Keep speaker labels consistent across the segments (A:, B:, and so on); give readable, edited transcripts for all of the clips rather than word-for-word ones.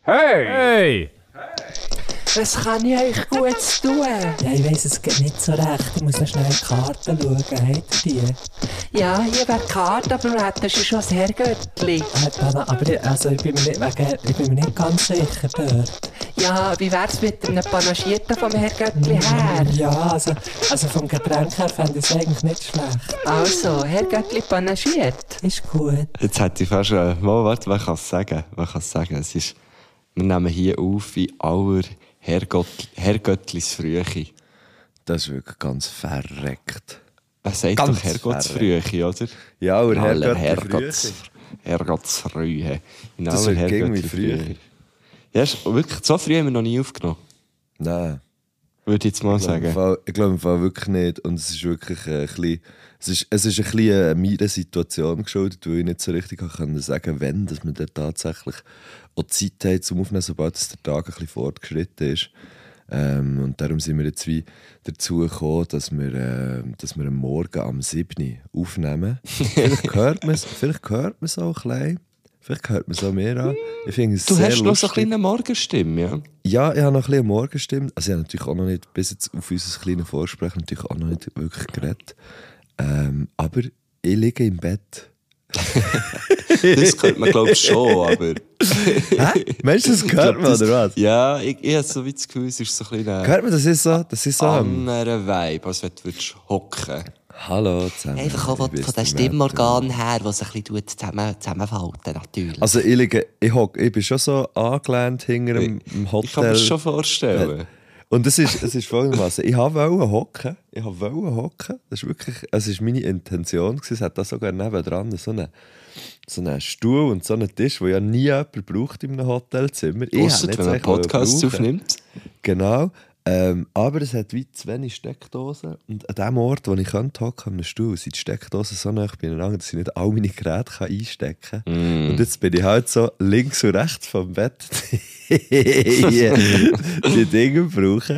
A: Hey! Hey!
B: Was kann ich euch Gutes tun?
C: Ja, ich weiss, es geht nicht so recht. Ich muss noch schnell in die Karten schauen. Habt ihr die?
B: Ja, hier wäre die Karte, aber du hättest schon das Herrgöttli.
C: Aber ich bin mir nicht ganz sicher dort.
B: Ja, wie wär's mit einem Panagierten vom Herrgöttli her?
C: Ja, also vom Getränk her fände ich es eigentlich nicht schlecht.
B: Also, Herrgöttli panagiert.
C: Ist gut.
D: Jetzt hätte ich fast warte, wer kann es sagen? Es ist, wir nehmen hier auf in aller Herrgöttlis Frühe.
E: Das ist wirklich ganz verreckt.
D: Wer sagt
E: Ganz
D: doch Herrgottsfrühe, oder?
E: Ja, aber
D: Herrgottsfrühe. In
E: Das
D: aller
E: wird irgendwie
D: Herrgöttli-Frühe. Ja, wirklich, so früh haben wir noch nie aufgenommen.
E: Nein.
D: Würde ich jetzt mal sagen.
E: Ich glaube im Fall wirklich nicht. Und es ist wirklich ein bisschen... Es ist ein bisschen meiner Situation geschuldet, weil ich nicht so richtig sagen konnte, wann dass wir dann tatsächlich auch Zeit haben zum Aufnehmen, sobald der Tag ein bisschen fortgeschritten ist. Und darum sind wir jetzt wie dazu gekommen, dass wir am Morgen am 7. aufnehmen. Vielleicht hört man es auch ein bisschen. Vielleicht hört man es auch mehr an. Ich finde es
D: Du
E: sehr
D: hast noch so
E: lustig.
D: eine kleine Morgenstimme, ja?
E: Ja, ich habe noch ein bisschen eine Morgenstimme. Also ich habe natürlich auch noch nicht, bis jetzt auf unser kleines Vorsprechen, natürlich auch noch nicht wirklich geredet. Aber ich liege im Bett.
D: Das könnte man, glaube ich, schon, aber...
E: Hä? Meinst du, das hört man, oder was?
D: Ja, ich habe so wie das Gefühl, es ist so ein bisschen
E: Hört man, das ist so
D: anderer Vibe, als wenn du hocken.
E: Hallo zusammen.
F: Einfach auch von den Stimmorganen her, die sich ein bisschen zusammenfalten, natürlich.
E: Also ich bin schon so angelehnt hinter dem Hotel.
D: Ich kann mir das schon vorstellen.
E: Und es ist folgendermaßen: ich wollte hocken. Das ist wirklich, es ist meine Intention gewesen. Es hat da sogar nebendran so einen Stuhl und so einen Tisch, den ja nie jemand braucht in einem Hotelzimmer.
D: Ausser, wenn man Podcasts aufnimmt.
E: Genau. Aber es hat wie zu wenig Steckdosen. Und an dem Ort, wo ich hocken könnte, an einem Stuhl, sind die Steckdosen so nah beieinander, dass ich nicht all meine Geräte einstecken kann. Und jetzt bin ich halt so links und rechts vom Bett die Dinge brauchen,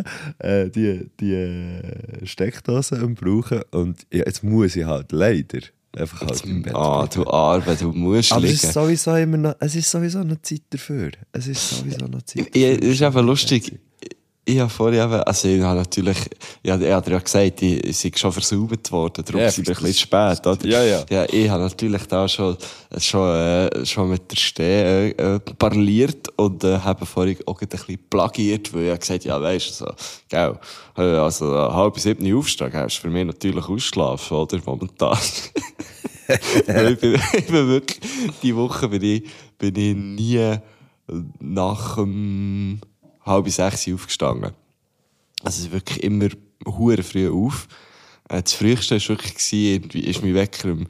E: die Steckdosen brauchen. Und ja, jetzt muss ich halt leider einfach halt im Bett bleiben.
D: Du Arme, du musst
E: aber
D: liegen.
E: es ist sowieso noch Zeit dafür. Es
D: ist einfach lustig. Ich habe vorher eben, also ich habe natürlich, ich habe dir ja gesagt, ich sei schon versaubert worden, darum sind wir ein bisschen spät, oder? Ja, ich habe natürlich da schon mit der Steh parliert und habe vorhin auch ein bisschen plagiert, weil ich habe gesagt, ja, weisst du, so, gell, also 6:30 aufstehen, ist für mich natürlich ausschlafen, oder, momentan. ich bin wirklich, die Woche bin ich nie nach dem 5:30 aufgestanden. Also es ist wirklich immer hure früh auf. Das Früheste war wirklich, ist mein Wecker um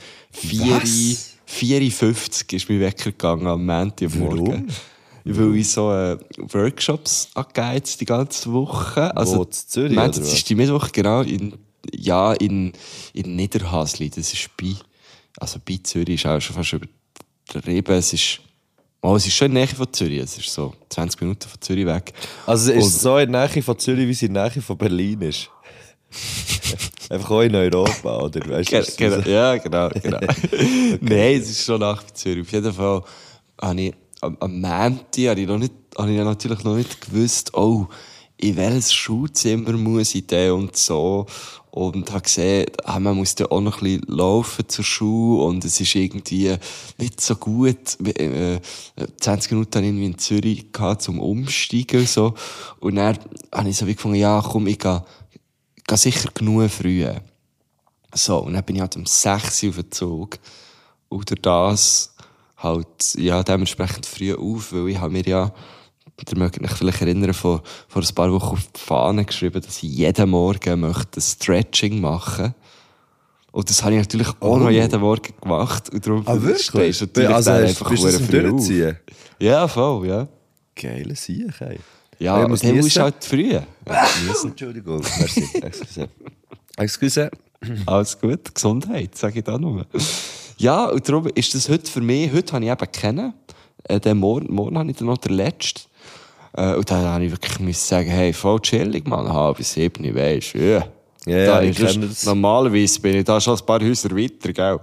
D: 4:50 ist mein Wecker gegangen am Montag am Morgen. Weil ich so Workshops angeheizt die ganze Woche. Also,
E: wo, in Zürich, oder was?
D: Das ist die Mittwoch, genau, in Niederhasli. Das ist bei Zürich ist auch schon fast übertrieben. Es ist schon in der Nähe von Zürich. Es ist so 20 Minuten von Zürich weg.
E: Also es ist so in der Nähe von Zürich, wie es in der Nähe von Berlin ist. Einfach auch in Europa, oder? Weißt du,
D: ja, genau. Nein, es ist schon nach Zürich. Auf jeden Fall habe ich am Montag habe ich natürlich noch nicht gewusst, in welches Schulzimmer muss ich denn und so. Und habe gesehen, man muss da auch noch ein bisschen laufen zur Schule und es ist irgendwie nicht so gut. 20 Minuten habe ich in Zürich gehabt, zum Umsteigen und so. Und dann habe ich so wie gefunden, ja komm, ich gehe sicher genug früh. So, und dann bin ich halt um 6 Uhr auf den Zug. Und durch das halt, ja, dementsprechend früh auf, weil ich habe mir ja, ihr mögt euch vielleicht erinnern, vor ein paar Wochen auf die Fahne geschrieben, dass ich jeden Morgen möchte Stretching machen. Und das habe ich natürlich auch noch jeden Morgen gemacht. Und darum stehst du natürlich
E: also
D: dann einfach
E: bist du das
D: früh auf.
E: Durchziehen?
D: Ja, voll, ja.
E: Geile Sieg, ey.
D: Ja, aber dann musst du halt früh.
E: Entschuldigung, merci. Excuse.
D: Alles gut, Gesundheit, sage ich da nur. Ja, und darum ist das heute für mich, heute habe ich eben kennen. Morgen habe ich dann noch den letzten. Und dann habe ich wirklich sagen, hey, voll chillig, Mann, 6:30, weisst du, ja.
E: Ja, ich kenne das.
D: Normalerweise bin ich da schon ein paar Häuser weiter, gell?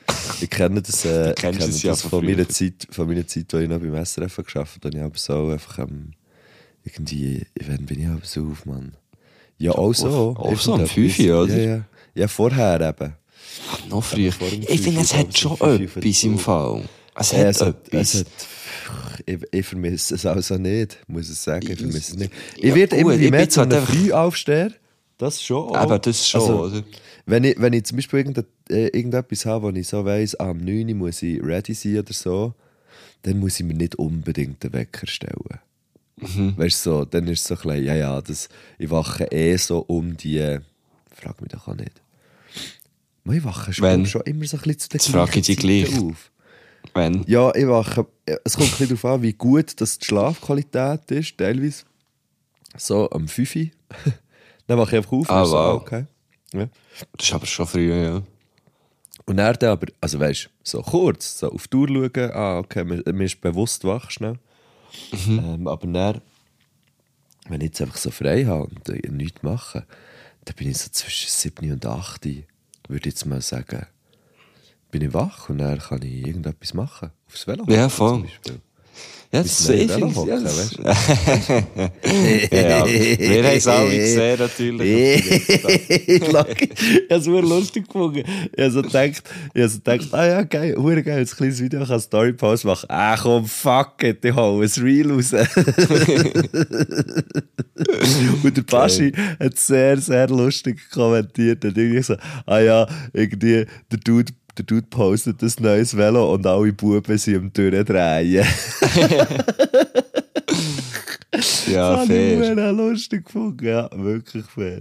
E: Ich kenne das,
D: kennst
E: kenne
D: es ja
E: das
D: von
E: von meiner
D: früher.
E: Zeit, als ich noch beim SRF gearbeitet habe. Ich habe so einfach irgendwie, wann bin ich aber so auf, Mann? Ja, auch so.
D: Auch so um
E: Irgendetwas.
D: 5 Uhr, oder?
E: Ja, vorher eben.
D: Noch früher.
E: vor dem
D: Ich finde, es
E: 5 Uhr,
D: hat schon
E: aber so 5 Uhr
D: etwas im
E: dazu.
D: Fall. Es
E: Ja,
D: hat etwas.
E: Ich vermisse es also nicht, muss ich sagen. Ich vermisse es nicht.
D: Ja,
E: Ich werde
D: gut,
E: immer
D: ich
E: mehr
D: bin
E: zu
D: halt
E: einem
D: einfach-
E: Frühaufsteher. Das schon. auch.
D: Aber das schon,
E: Also,
D: oder?
E: Wenn ich zum Beispiel irgendetwas habe, wo ich so weiss, am 9 Uhr muss ich ready sein oder so, dann muss ich mir nicht unbedingt den Wecker stellen. Weißt du, so, dann ist es so ein bisschen, ich wache so um die, frag mich doch auch nicht. Ich wache
D: Wenn?
E: schon immer so ein bisschen zu den
D: Jetzt frage ich dich
E: gleichen Zeiten
D: gleich.
E: auf.
D: Wenn?
E: Ja, ich wache, es kommt ein bisschen darauf an, wie gut das die Schlafqualität ist, teilweise. So am 5 Uhr. Dann wache ich einfach auf.
D: Ah,
E: und so,
D: wow.
E: okay. Ja.
D: Das ist aber schon früh, ja.
E: Und dann aber, also weißt du, so kurz, so auf die Uhr schauen, okay, mir ist bewusst wach schnell. Aber dann, wenn ich jetzt einfach so frei habe und nichts mache, dann bin ich so zwischen 7 und 8, würde ich jetzt mal sagen, bin ich wach und dann kann ich irgendetwas machen. Aufs Velo.
D: Ja, voll.
E: Zum Beispiel.
D: Ja,
E: Bis
D: das
E: näher
D: ich finde
E: hocken,
D: ja,
E: weißt du?
D: ja, wir haben es alle gesehen, natürlich.
E: Ich habe es sehr lustig gefunden. Ich habe so gedacht, ja, geil, verdammt geil, ein kleines Video, ich kann Story-Pause machen. Komm, fuck it, ich hole ein Reel raus. Und der Paschi hat sehr, sehr lustig kommentiert. Und irgendwie so, irgendwie, der Dude postet ein neues Velo und alle Buben sind am Durchdrehen.
D: Ja,
E: Das habe ich
D: fair.
E: sehr lustig gefunden. Ja, wirklich fair.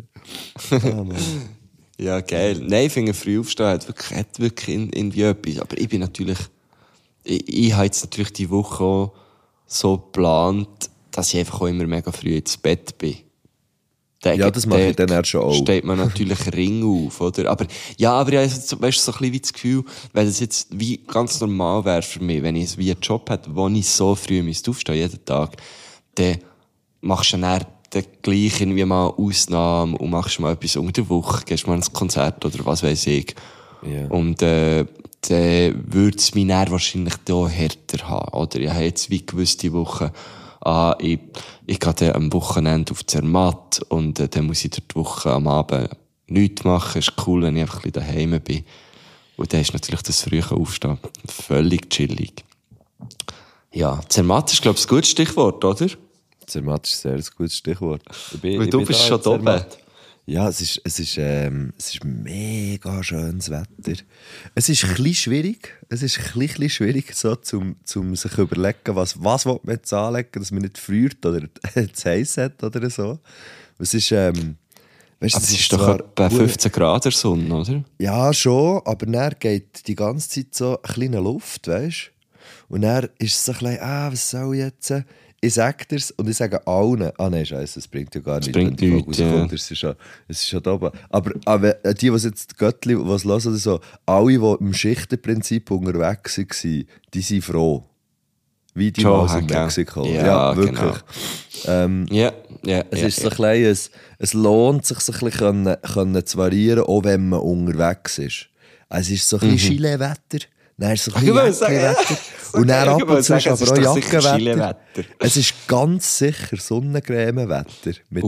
D: Ja, geil. Nein, ich finde, früh aufstehen hat wirklich irgendwie etwas. Aber ich bin natürlich, ich habe jetzt natürlich die Woche auch so geplant, dass ich einfach auch immer mega früh ins Bett bin.
E: Ja, das mache ich dann auch schon auch.
D: Steht man natürlich Ring auf, oder? Aber ich habe weißt, so ein bisschen wie das Gefühl, wenn das jetzt wie ganz normal wäre für mich, wenn ich wie einen Job hätte, wo ich so früh aufstehen jeden Tag, dann machst du dann gleich irgendwie mal Ausnahmen und machst mal etwas unter der Woche, gehst mal ins Konzert oder was weiß ich.
E: Ja.
D: Und dann würde es mich dann wahrscheinlich da härter haben, oder? Ich habe jetzt wie gewusst die Woche, ich gehe dann am Wochenende auf Zermatt und dann muss ich dort die Woche am Abend nichts machen. Ist cool, wenn ich einfach ein bisschen daheim bin. Und dann ist natürlich das frühe Aufstehen völlig chillig. Ja, Zermatt ist, glaube ich, ein gutes Stichwort, oder?
E: Zermatt ist ein sehr gutes Stichwort.
D: Weil du bist schon da oben.
E: Ja, es ist mega schönes Wetter. Es ist ein bisschen schwierig. Es ist ein bisschen schwierig, so, zum sich zu überlegen, was will man jetzt anlegen, dass man nicht friert oder zu heiß hat oder so. Es ist, weißt,
D: Aber es ist doch etwa 15 Grad der Sonne, oder?
E: Ja, schon, aber dann geht die ganze Zeit so ein kleine Luft, weißt du? Und dann ist es so ein bisschen, was soll ich jetzt? Ich sage dir's und ich sage allen, nein, scheiße, es bringt ja gar nichts,
D: bringt
E: wenn die
D: nichts,
E: Folge rauskommt, es ist schon da oben. Aber die jetzt Göttli, was hören oder so, alle, die im Schichtenprinzip unterwegs waren, die sind froh. Wie die
D: Schon,
E: Maus in
D: gell?
E: Mexiko.
D: Ja,
E: wirklich.
D: Ja.
E: Es ist so ein bisschen, es lohnt sich so ein bisschen können zu variieren, auch wenn man unterwegs ist. Es ist so ein bisschen Chile-Wetter, dann ist es so ein bisschen Jackenwetter. Und dann ab und zu ist aber auch Jackenwetter. Es ist ganz sicher Sonnencreme-Wetter. Mit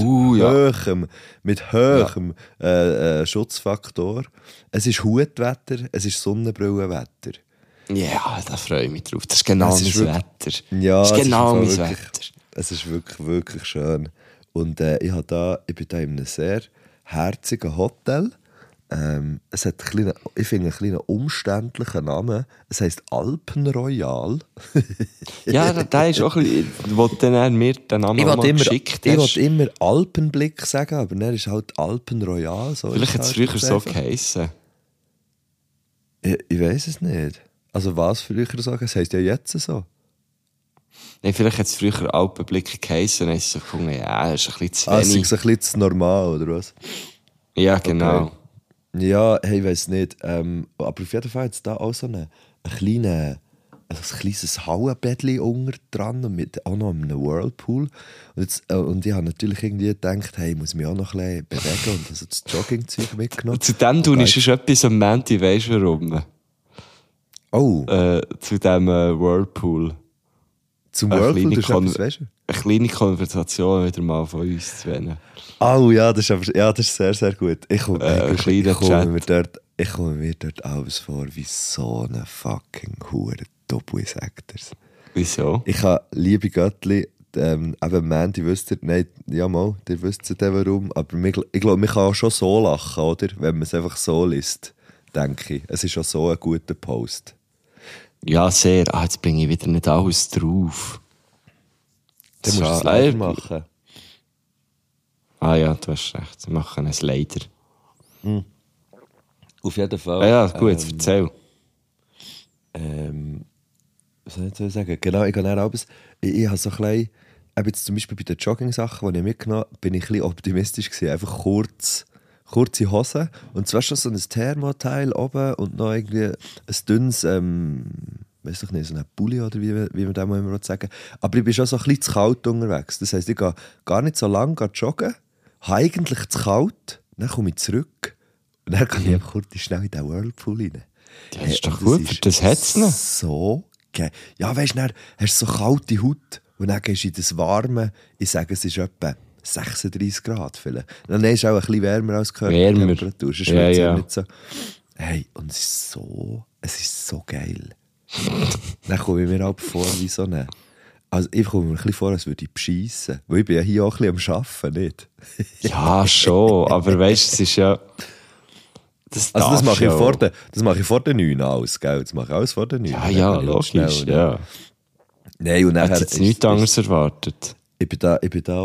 E: hohem Schutzfaktor. Es ist Hutwetter, es ist Sonnenbrillenwetter.
D: Ja, da freue ich mich drauf. Das ist genau
E: Es
D: mein
E: ist wirklich-
D: Wetter.
E: Ja,
D: das ist genau mein
E: im Fall wirklich-
D: Wetter.
E: Es ist wirklich, wirklich schön. Und ich bin da in einem sehr herzigen Hotel. Es hat ich finde einen kleinen umständlichen Namen. Es heisst Alpenroyal.
D: Ja, der ist auch ein bisschen, wo dann mir den Namen mal geschickt
E: Ich
D: hast.
E: wollte immer Alpenblick sagen, aber dann ist halt Alpenroyal. So
D: Vielleicht hat es früher so
E: einfach.
D: geheissen.
E: Ich weiß es nicht. Also was früher so? Es heisst ja jetzt so.
D: Nein, vielleicht hat es früher Alpenblick geheissen. Dann ist es so gefunden, ja, das ist ein bisschen zu
E: Es ist
D: wenig.
E: ein bisschen zu normal, oder was?
D: Ja, genau.
E: Okay. Ja, hey, ich weiß nicht. Aber auf jeden Fall hat es da auch so ein kleines Hallenbettchen unter dran und auch noch einem Whirlpool. Und ich habe natürlich irgendwie gedacht, hey, ich muss mich auch noch ein bisschen bewegen und also das Joggingzeug mitgenommen.
D: Zu dem tun ist etwas am Montag, weisst du warum?
E: Oh,
D: zu diesem Whirlpool.
E: zum
D: Eine
E: Whirlpool,
D: kleine
E: das ist etwas, weißt du?
D: Eine kleine Konversation wieder mal von uns zu wählen.
E: Oh ja, das ist sehr, sehr gut. Ich komme
D: kleiner
E: ich komme mir dort alles vor wie so eine fucking hure Doppel, sagt er's.
D: Wieso?
E: Ich habe, liebe Göttli, eben Mandy wisst ihr, nein, ja mal, ihr wisst ja warum, aber ich glaube, man kann auch schon so lachen, oder? Wenn man es einfach so liest, denke ich. Es ist schon so ein guter Post.
D: Ja, sehr. Jetzt bringe ich wieder nicht alles drauf.
E: Dann musst du es
D: Schade.
E: leider machen.
D: Ja, du hast recht. Sie machen es leider.
E: Auf jeden Fall.
D: Ja, gut, erzähl.
E: Was soll ich jetzt sagen? Genau, ich gehe dann abends. Ich habe so ein bisschen, jetzt zum Beispiel bei den Jogging-Sachen, die ich mitgenommen habe, bin ich ein bisschen optimistisch gewesen. Einfach kurze Hosen und zwar schon so ein Thermoteil oben und noch irgendwie ein dünnes, weiß ich nicht, so ein Pulli oder wie man das mal immer sagen. Aber ich bin schon so ein bisschen zu kalt unterwegs. Das heisst, ich gehe gar nicht so lange joggen, habe eigentlich zu kalt, dann komme ich zurück und dann kann ich einfach kurz schnell in den Whirlpool rein.
D: Ja, das ist doch
E: und
D: gut, für das hat es noch.
E: So geil. Ja, weißt du, dann hast du so kalte Haut und dann gehst du in das Warme, ich sage, es ist etwa 36 Grad vielleicht. Dann ist es auch ein bisschen wärmer als Körpertemperatur. Sonst wird's
D: Ja.
E: nicht so. Hey, und es ist so geil. Dann komme ich mir auch vor wie so eine... Also ich komme mir ein bisschen vor, als würde ich beschissen. Weil ich bin ja hier auch ein bisschen am Arbeiten, nicht?
D: Ja, schon. Aber weißt du, es ist ja.
E: Das
D: darfst
E: mache ich
D: ja
E: vor den 9 alles, gell? Das mache ich alles vor den 9.
D: Ja, logisch. Ja.
E: Nein, und
D: Hätte
E: nachher
D: jetzt nichts anderes erwartet.
E: Ich bin ja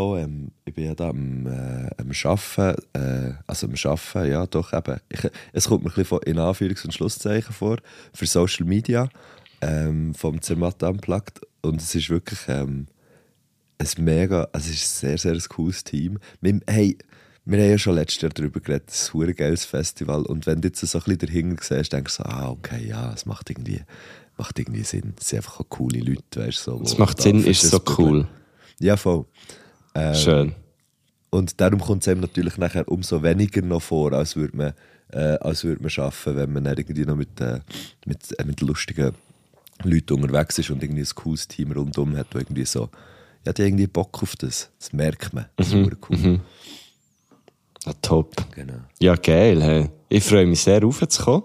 E: da am Arbeiten, ja doch eben. Es kommt mir ein bisschen in Anführungs- und Schlusszeichen vor, für Social Media, vom Zermatt Unplugged. Und es ist wirklich es ist ein sehr, sehr cooles Team. Wir haben ja schon letztes Jahr darüber geredet, es ist ein geiles Festival. Und wenn du jetzt so ein bisschen dahinter siehst, denkst du so, okay, ja, es macht irgendwie Sinn. Es sind einfach auch coole Leute, weißt du. So,
D: Es macht Sinn, ist so cool.
E: Ja, voll.
D: Schön.
E: Und darum kommt es einem natürlich nachher umso weniger noch vor, als würde man arbeiten, wenn man dann irgendwie noch mit lustigen Leuten unterwegs ist und irgendwie ein cooles Team rundum hat, wo irgendwie so, ja, die irgendwie Bock auf das. Das merkt man. Das ist super cool.
D: Ja, top.
E: Genau.
D: Ja, geil. Hey. Ich freue mich sehr, raufzukommen.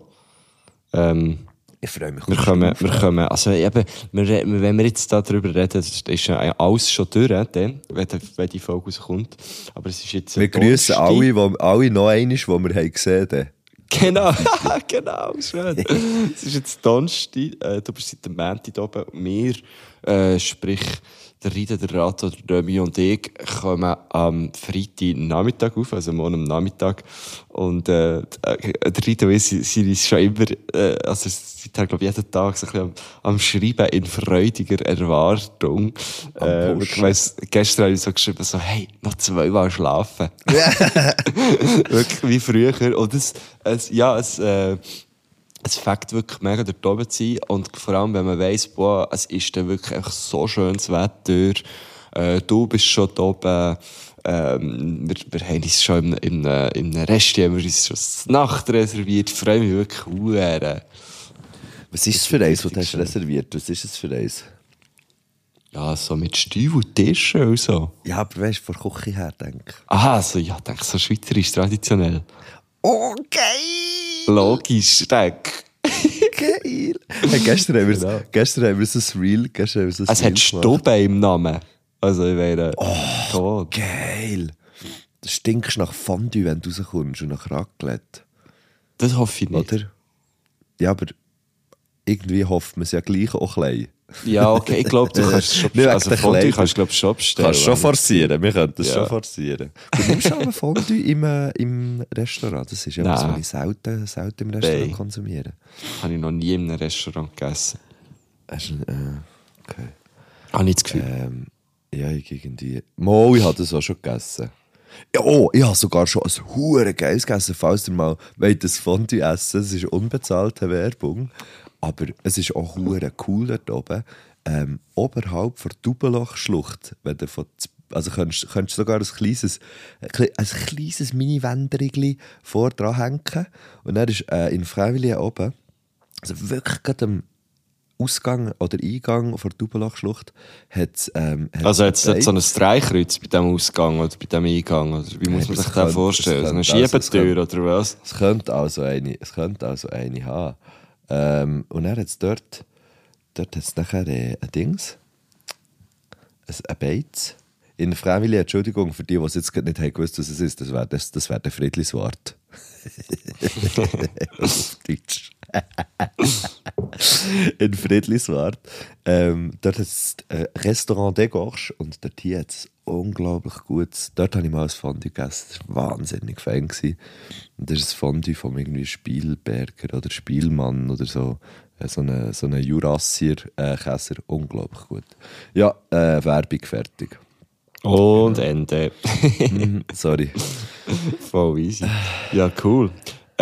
E: Ich freue mich.
D: Wir kommen, also eben, wenn wir jetzt darüber reden, ist ja alles schon durch, dann, wenn die Folge rauskommt. Aber es ist jetzt
E: wir grüßen alle noch einmal, die wir haben gesehen haben.
D: Genau, genau, schön. Es ist jetzt Donnerstag, du bist seit dem Montag da oben und wir, sprich der Rida, der Rato, der Römi und ich kommen am Freitag Nachmittag auf, also morgen am Nachmittag. Und der Rida und ich sind schon immer, also seither, glaube ich, jeden Tag so ein bisschen am Schreiben in freudiger Erwartung. Ich weiss, gestern habe ich so geschrieben, so, hey, noch 2 Mal schlafen. Wirklich wie früher. Und es fängt wirklich mega dort oben zu sein. Und vor allem, wenn man weiss, boah, es ist dann wirklich einfach so schönes Wetter. Du bist schon da oben. Wir haben uns schon in einem Restaurant, wir uns schon die Nacht reserviert. Ich freue mich wirklich sehr.
E: Was ist es für eins, das du hast reserviert? Was ist es für eins?
D: Ja, so mit Stuhl und Tischen und so.
E: Ja, aber weißt du, von Küche her, denke ich.
D: Aha, so, ja, denke so schweizerisch, traditionell.
E: Oh, geil!
D: Logisch, denke.
E: Geil! Hey, gestern haben wir so ein Reel.
D: Es hat Stube im Namen. Also, ich wäre tot.
E: Geil! Du stinkst nach Fondue, wenn du rauskommst und nach Raclette.
D: Das hoffe ich nicht.
E: Oder? Ja, aber irgendwie hofft man es ja gleich auch klein.
D: Ja, okay, ich glaube, du kannst schon bestellen. Also Fondue kannst du, glaube ich, schon bestellen.
E: Kannst schon forcieren, wir könnten das schon forcieren. Du nimmst schon eine Fondue im Restaurant, das ist ja was, was ich selten im Restaurant konsumiere.
D: Habe ich noch nie in einem Restaurant gegessen.
E: Okay.
D: Habe ich das Gefühl.
E: Ja, ich habe das auch schon gegessen. Ja, ich habe sogar schon ein hure geiles gegessen, falls ihr mal das Fondue essen. Es ist unbezahlte Werbung. Aber es ist auch hure cool dort oben. Oberhalb der Taubenloch-Schlucht, also könntest du sogar ein kleines Mini-Wänderchen vor dran hängen. Und dann ist in Freiwilligen oben, also wirklich gerade Ausgang oder Eingang von der Dubelachschlucht hat
D: Also jetzt so ein Dreikreuz bei diesem Ausgang oder bei diesem Eingang? Oder wie muss man sich das vorstellen? So eine Schiebetür oder was?
E: Es könnte also eine haben. Und dann hat es dort hat's nachher ein Dings, ein Beiz. In der Freiwillige, Entschuldigung, für die es jetzt gerade nicht haben gewusst, was es ist, das wäre der Friedliswart. Auf Deutsch. In Friedliswart. Dort hat es Restaurant des Gorges und dort hier hat es unglaublich gut. Dort habe ich mal ein Fondue gegessen. Das war wahnsinnig fein. Und das ist ein Fondue von irgendwie Spielberger oder Spielmann oder so. So eine Jurassier Käser. Unglaublich gut. Ja, Werbung fertig.
D: Und Ende.
E: Sorry.
D: Voll easy. Ja, cool.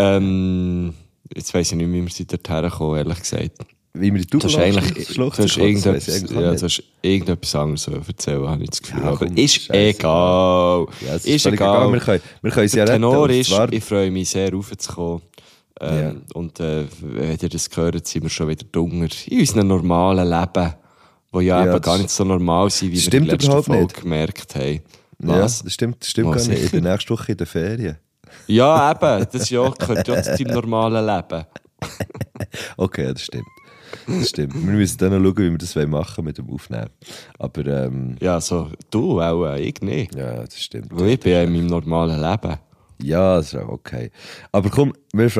D: Jetzt weiss ich nicht, wie wir sie dort herkommen, ehrlich gesagt.
E: Wie wir die
D: Du hast
E: Dubelachschlucht
D: irgendetwas anderes erzählen, habe ich das Gefühl.
E: Ja,
D: aber
E: komm,
D: ist
E: Scheisse.
D: egal.
E: Ja, es
D: ist
E: völlig
D: egal.
E: Wir können es ja
D: Der
E: retten.
D: Tenor
E: und
D: ist,
E: zwar-
D: ich freue mich sehr, raufzukommen. Und wenn ihr das gehört, sind wir schon wieder drunter in unserem normalen Leben, wo ja,
E: Ja,
D: eben gar nicht so normal sind, wie wir in
E: stimmt
D: der letzten
E: überhaupt
D: Folge
E: nicht.
D: gemerkt haben.
E: Ja,
D: Was?
E: das stimmt
D: Oh,
E: gar nicht.
D: sicher.
E: Ich bin nächste Woche in der Ferien.
D: Ja, eben, das gehört ja zu deinem normalen Leben.
E: Okay, ja, das stimmt. Wir müssen dann noch schauen, wie wir das machen mit dem Aufnehmen. Aber
D: Ja, so, du auch, ich nicht.
E: ja, das stimmt.
D: Weil ich bin ja in meinem normalen Leben.
E: Ja, das ist auch okay. Aber komm, wir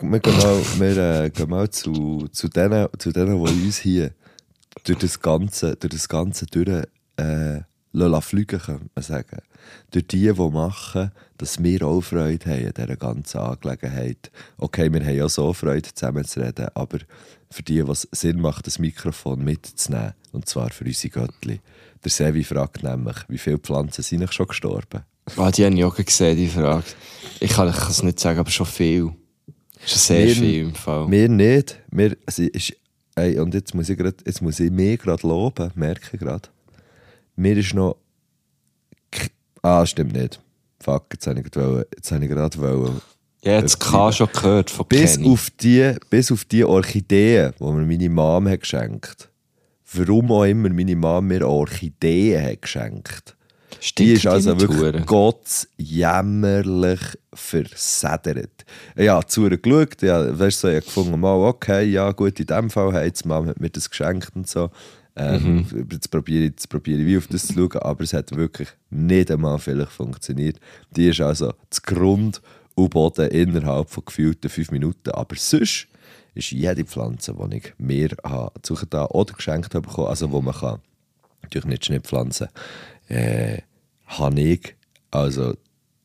E: gehen mal zu denen, die uns hier durch das Ganze durch fliegen, kann man sagen. Durch die machen, dass wir auch Freude haben an dieser ganzen Angelegenheit. Okay, wir haben ja so Freude, zusammen zu reden, aber für die, was Sinn macht, das Mikrofon mitzunehmen, und zwar für unsere Göttli. Der Sevi fragt nämlich, wie viele Pflanzen sind eigentlich schon gestorben?
D: Die haben ich auch gesehen, die Frage. Ich kann es nicht sagen, aber schon viel. Schon sehr viel im Fall.
E: Wir nicht. Und jetzt muss ich mich gerade loben, merke ich gerade. Mir ist noch... stimmt nicht. Fuck, jetzt habe ich gerade wollen.
D: Ja, jetzt kann schon gehört von
E: Bis
D: Kenny.
E: auf die Orchideen, die mir meine Mom hat geschenkt. Warum auch immer meine Mom mir Orchideen hat geschenkt. Die ist also wirklich gottsjämmerlich versedert. Ja, zu ihr geschaut, ja, weißt du, ich habe gefunden, mal, okay, ja gut, in dem Fall hat Mom hat mir das geschenkt und so. Jetzt probiere ich wie auf das zu schauen, aber es hat wirklich nicht einmal vielleicht funktioniert. Die ist also zu Grund und Boden innerhalb von gefühlten 5 Minuten. Aber sonst ist jede Pflanze, die ich mir zugetan oder geschenkt habe, also wo man kann, natürlich nicht Schnittpflanzen, habe ich, also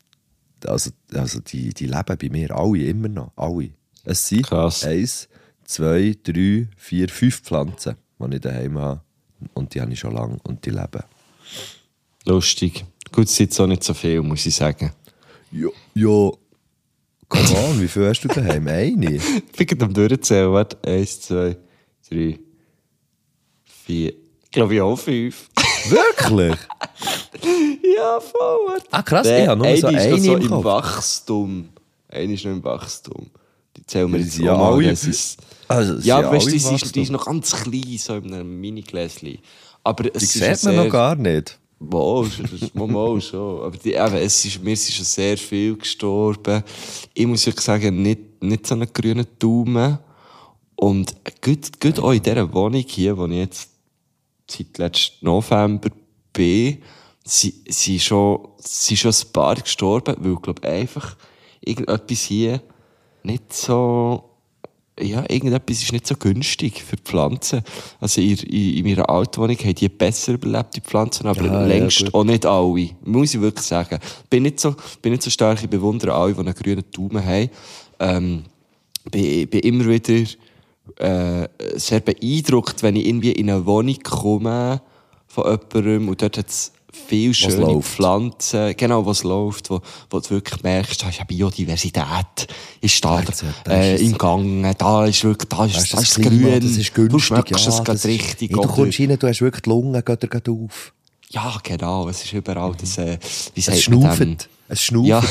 E: die leben bei mir alle immer noch, alle. Es sind
D: Krass.
E: 1, 2, 3, 4, 5 Pflanzen, die ich daheim habe. Und die habe ich schon lange und die leben.
D: Lustig. Gut, es sind auch nicht so viel, muss ich sagen.
E: Ja, come on, wie viel hast du daheim? Eine?
D: Ich bin gerade am Durchzählen. Warte, 1, 2, 3, 4. Ich glaube, ich auch 5.
E: Wirklich?
D: Ja, voll. Warte.
E: Ah, krass, ich habe nur so
D: eine
E: eine
D: ist noch
E: im
D: so im
E: Kopf.
D: Wachstum. Eine ist noch im Wachstum. Die zählen wir
E: Die
D: jetzt
E: sind ja
D: auch mal.
E: alle-
D: Das ist,
E: Also, es
D: ja,
E: sind
D: weißt du,
E: alle
D: die
E: Wachstum.
D: ist noch ganz klein, so in einem Mini-Gläschen. Aber es
E: Die
D: ist
E: sieht
D: ja
E: man noch
D: sehr-
E: gar nicht.
D: Mal schon. Aber mir ist schon sehr viel gestorben. Ich muss wirklich sagen, nicht so einen grünen Daumen. Und gut auch in dieser Wohnung hier, wo ich jetzt seit letzten November bin, sind schon ein paar gestorben, weil ich glaube einfach irgendetwas hier nicht so... Ja, irgendetwas ist nicht so günstig für die Pflanzen. Also in meiner Altwohnung haben die besser überlebt, die Pflanzen, aber
E: Ja,
D: längst
E: gut.
D: auch nicht alle. Muss ich wirklich sagen. Bin nicht so stark, ich bewundere alle, die einen grünen Daumen haben. Bin immer wieder sehr beeindruckt, wenn ich irgendwie in eine Wohnung komme von jemandem und dort hat es viel schöne
E: läuft.
D: Pflanzen, genau, was läuft, wo du wirklich merkst, da ist ja Biodiversität, ist da im Gang, da ist wirklich, da ist das
E: Klima,
D: grün,
E: das ist günstig.
D: du schmeckst es
E: das
D: gerade
E: ist-
D: richtig.
E: Hey, du
D: oder?
E: kommst rein, du hast wirklich die Lungen, geht dir gerade auf.
D: Ja, genau, es ist überall das, wie
E: Es
D: sagt man dem?
E: schnauft. Es schnauft.
D: Ja.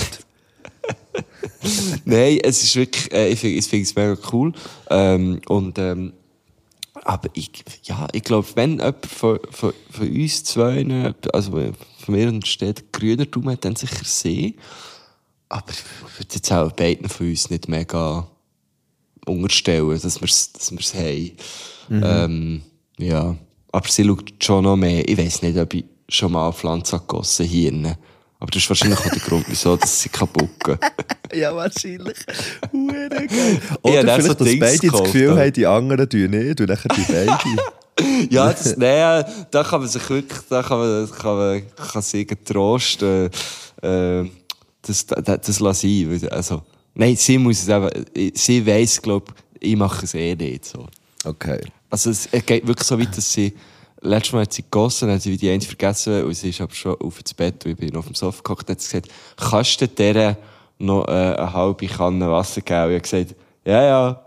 D: Nein, es ist wirklich, ich finde es mega cool. Aber ich glaube, wenn jemand von uns zwei, also von mir und Städten grüner Daumen hat, dann sicher sie. Aber ich würde jetzt auch beiden von uns nicht mega unterstellen, dass wir es haben. Ja. Aber sie schaut schon noch mehr. Ich weiss nicht, ob ich schon mal Pflanzen gegossen hier drin. Aber das ist wahrscheinlich auch der Grund, wieso dass sie kaputt gehen.
E: Ja, wahrscheinlich. Hure geil.
D: Ja,
E: Oder vielleicht,
D: so
E: dass
D: Dings
E: beide das
D: gekauft,
E: Gefühl
D: ja.
E: haben, die anderen tun nicht und dann die beide.
D: Ja, da kann man sich wirklich, da kann sich getrost, das lasse ich. Also, nein, sie muss es eben, sie weiss, glaube ich mache es eh nicht, so.
E: Okay.
D: Also, es geht wirklich so weit, dass sie, letztes Mal hat sie gegossen, dann hat sie wie die eine vergessen, und sie ist aber schon auf ins Bett, und ich bin auf dem Sofa gehockt, und hat sie gesagt, kannst du der noch eine halbe Kanne Wasser geben? Und ich habe gesagt, ja.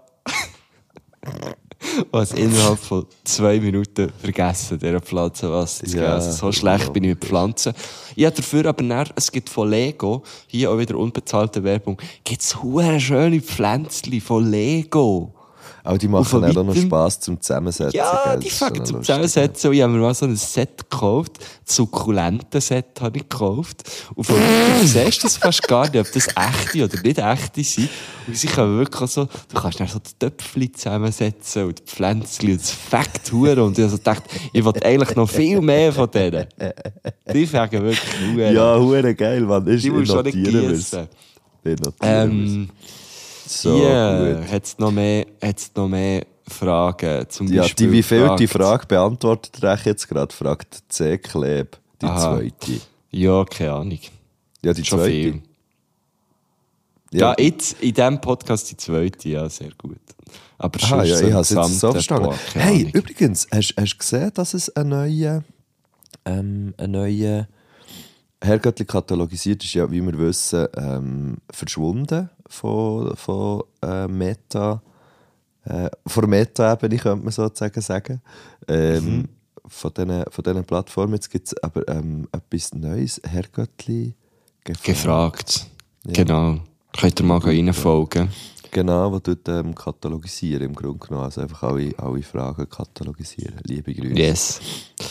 D: Und es innerhalb von 2 Minuten vergessen, dieser Pflanze Wasser zu geben.
E: Ja,
D: Also so schlecht bin ich mit Pflanzen. Ich habe dafür aber nachher, es gibt von Lego, hier auch wieder unbezahlte Werbung, gibt es hure schöne Pflänzchen von Lego.
E: Aber die machen
D: von
E: auch noch
D: weitem-
E: Spass zum Zusammensetzen.
D: Ja,
E: gell?
D: die
E: Das ist schon
D: fangen
E: noch
D: zum
E: lustig.
D: Zusammensetzen. Und ich habe mir mal so ein Set gekauft. Das Sukkulenten-Set habe ich gekauft. Und von weitem siehst du das fast gar nicht, ob das echte oder nicht echte sind. Und sie können wirklich auch so, du kannst dann so die Töpfchen zusammensetzen und die Pflänzchen und das fängt hure. Und ich habe so gedacht, ich will eigentlich noch viel mehr von denen. Die fangen wirklich hure.
E: Ja, hure geil, Mann. Ist
D: Die musst du schon nicht
E: notieren wir's.
D: gießen.
E: Ich notieren wir's. So,
D: Hier
E: gut.
D: hat es noch mehr Fragen. Zum
E: Ja,
D: Beispiel
E: die wievielte
D: fragt-
E: Frage beantwortet ihr jetzt gerade? Fragt C. Kleb, die
D: Aha.
E: zweite.
D: Ja, keine Ahnung.
E: Ja, die
D: Schon
E: zweite.
D: viel. Ja, jetzt in diesem Podcast die zweite, ja, sehr gut. Aber
E: Aha, ja,
D: so
E: ich habe es jetzt
D: insgesamt,
E: so verstanden.
D: boah, keine
E: Hey,
D: Ahnung.
E: übrigens, hast du gesehen, dass es einen neuen Herrgöttli katalogisiert ist, ja, wie wir wissen, verschwunden von Meta, von der Meta-Ebene, könnte man sozusagen sagen. Von diesen Plattformen. Jetzt gibt es aber etwas Neues, Herrgöttli
D: Gefragt. Genau. Könnt ihr mal reinfolgen.
E: Genau, was tut katalogisieren im Grunde genommen. Also einfach alle Fragen katalogisieren. Liebe Grüße.
D: Yes.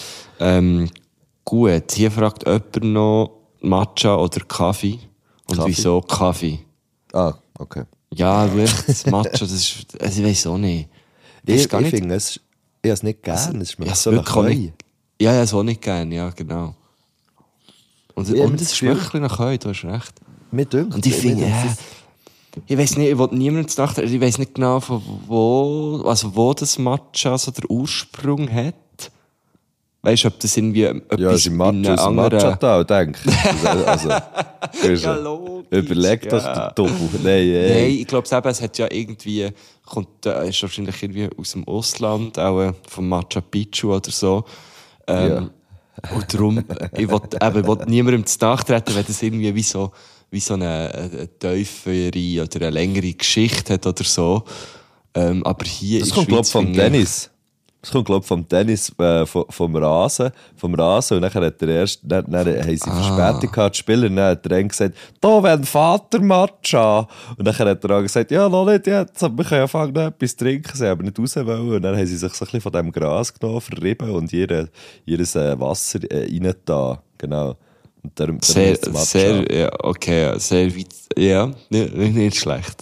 D: Gut, hier fragt jemand noch Matcha oder Kaffee. Und
E: Kaffee?
D: wieso Kaffee?
E: Ah, okay.
D: Ja, wirklich, das Matcha, das ist, also ich weiß auch nicht.
E: Ich
D: Ist gar nicht-
E: finde es, ich habe es nicht gern. Es
D: Ja,
E: schmeckt
D: es
E: so nach
D: wirklich auch
E: Heu.
D: nicht. Ja, so nicht gerne, ja, genau. Und
E: Ja,
D: es
E: das
D: schmeckt ein
E: Gefühl-
D: bisschen nach Heu, du hast recht.
E: Mir dünkt.
D: Und ich finde, ich weiß nicht, ich will niemandem zu Nacht, ich weiß nicht genau, von wo das Matcha so der Ursprung hat. Weißt du, ob das irgendwie
E: Ja,
D: etwas
E: sie
D: in
E: Matcha,
D: einem anderen...
E: da, denke ich. Also,
D: Ja, logisch,
E: überleg doch,
D: ja.
E: du Doppel. Nein,
D: Nein, ich glaube es hat ja irgendwie, ist wahrscheinlich irgendwie aus dem Ausland, auch vom Machu Picchu oder so.
E: Ja.
D: Und darum, ich will niemandem zu nachtreten, wenn das irgendwie wie so eine tiefere oder eine längere Geschichte hat oder so. Aber hier
E: Das
D: in
E: kommt,
D: der
E: glaube ich,
D: Schweiz
E: vom
D: finde ich-
E: Tennis. Das kommt, glaube ich, vom Tennis, vom Rasen. Und nachher hat dann haben sie Verspätung gehabt, die Spieler. Dann hat der eine gesagt, da wenn Vater Matcha. Und dann hat der andere gesagt, ja, noch nicht jetzt, aber wir können ja fangen, noch etwas trinken. Sie haben nicht raus wollen. Und dann haben sie sich so ein bisschen von diesem Gras genommen, verrieben und ihr Wasser reingetan. Genau. Und darum
D: Sehr,
E: heisst es Matcha.
D: sehr, ja, okay, sehr weit, ja, nicht schlecht.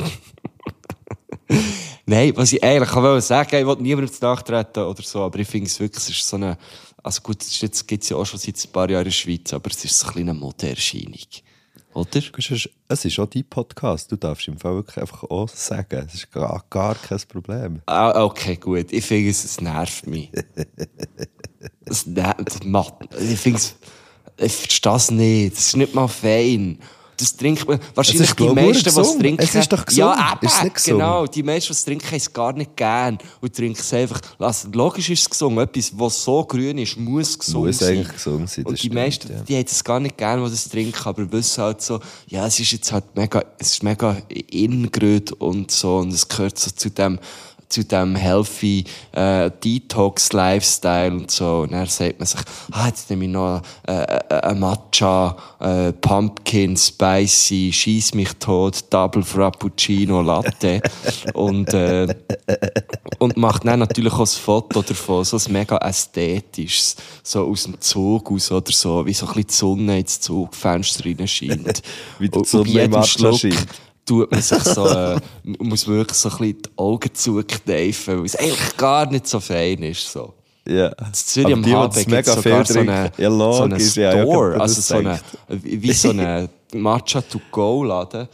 D: Nein, was ich eigentlich wollte sagen, ich will niemandem zu nachtreten oder so, aber ich finde es wirklich, es ist so eine, also gut, jetzt gibt es ja auch schon seit ein paar Jahren in der Schweiz, aber es ist so ein bisschen eine Modeerscheinung. Oder?
E: Es ist auch dein Podcast. Du darfst im Fall wirklich einfach auch sagen. Es ist gar kein Problem.
D: Ah, okay, gut. Ich finde es nervt mich. Es nervt, ich finde es, ich verstehe es nicht. Es ist nicht mal fein. Das trinkt man, wahrscheinlich
E: Es ist,
D: die
E: glaub ich,
D: meisten, die es
E: gesund.
D: trinken.
E: Es ist doch gesund.
D: Ja, eben,
E: Ist es nicht gesund?
D: genau. Die meisten, die es trinken, haben es gar nicht gern. Und trinken es einfach, also, logisch ist es gesund. Etwas, was so grün ist, muss gesund
E: Muss
D: sein.
E: eigentlich gesund sein.
D: Und
E: das
D: die
E: stimmt,
D: meisten,
E: ja.
D: die haben es gar nicht gern, die das trinken, aber wissen halt so, ja, es ist jetzt halt mega, es ist mega in gerührt und so, und es gehört so zu zu dem healthy Detox-Lifestyle und so. Und dann sagt man sich, jetzt nehme ich noch ein Matcha, Pumpkin, Spicy, Schieß mich tot, Double Frappuccino, Latte. und macht dann natürlich auch ein Foto davon, so ein mega ästhetisches, so aus dem Zug aus oder so, wie so ein bisschen die Sonne ins Zugfenster rein scheint.
E: Wie die Sonne im Matcha scheint.
D: Tut man sich so, muss man wirklich so ein bisschen die Augen zukneifen, weil es eigentlich gar nicht so fein ist, so.
E: Ja.
D: In Zürich am Hafen gibt es sogar so einen Store, also wie so einen Matcha-to-go-Laden.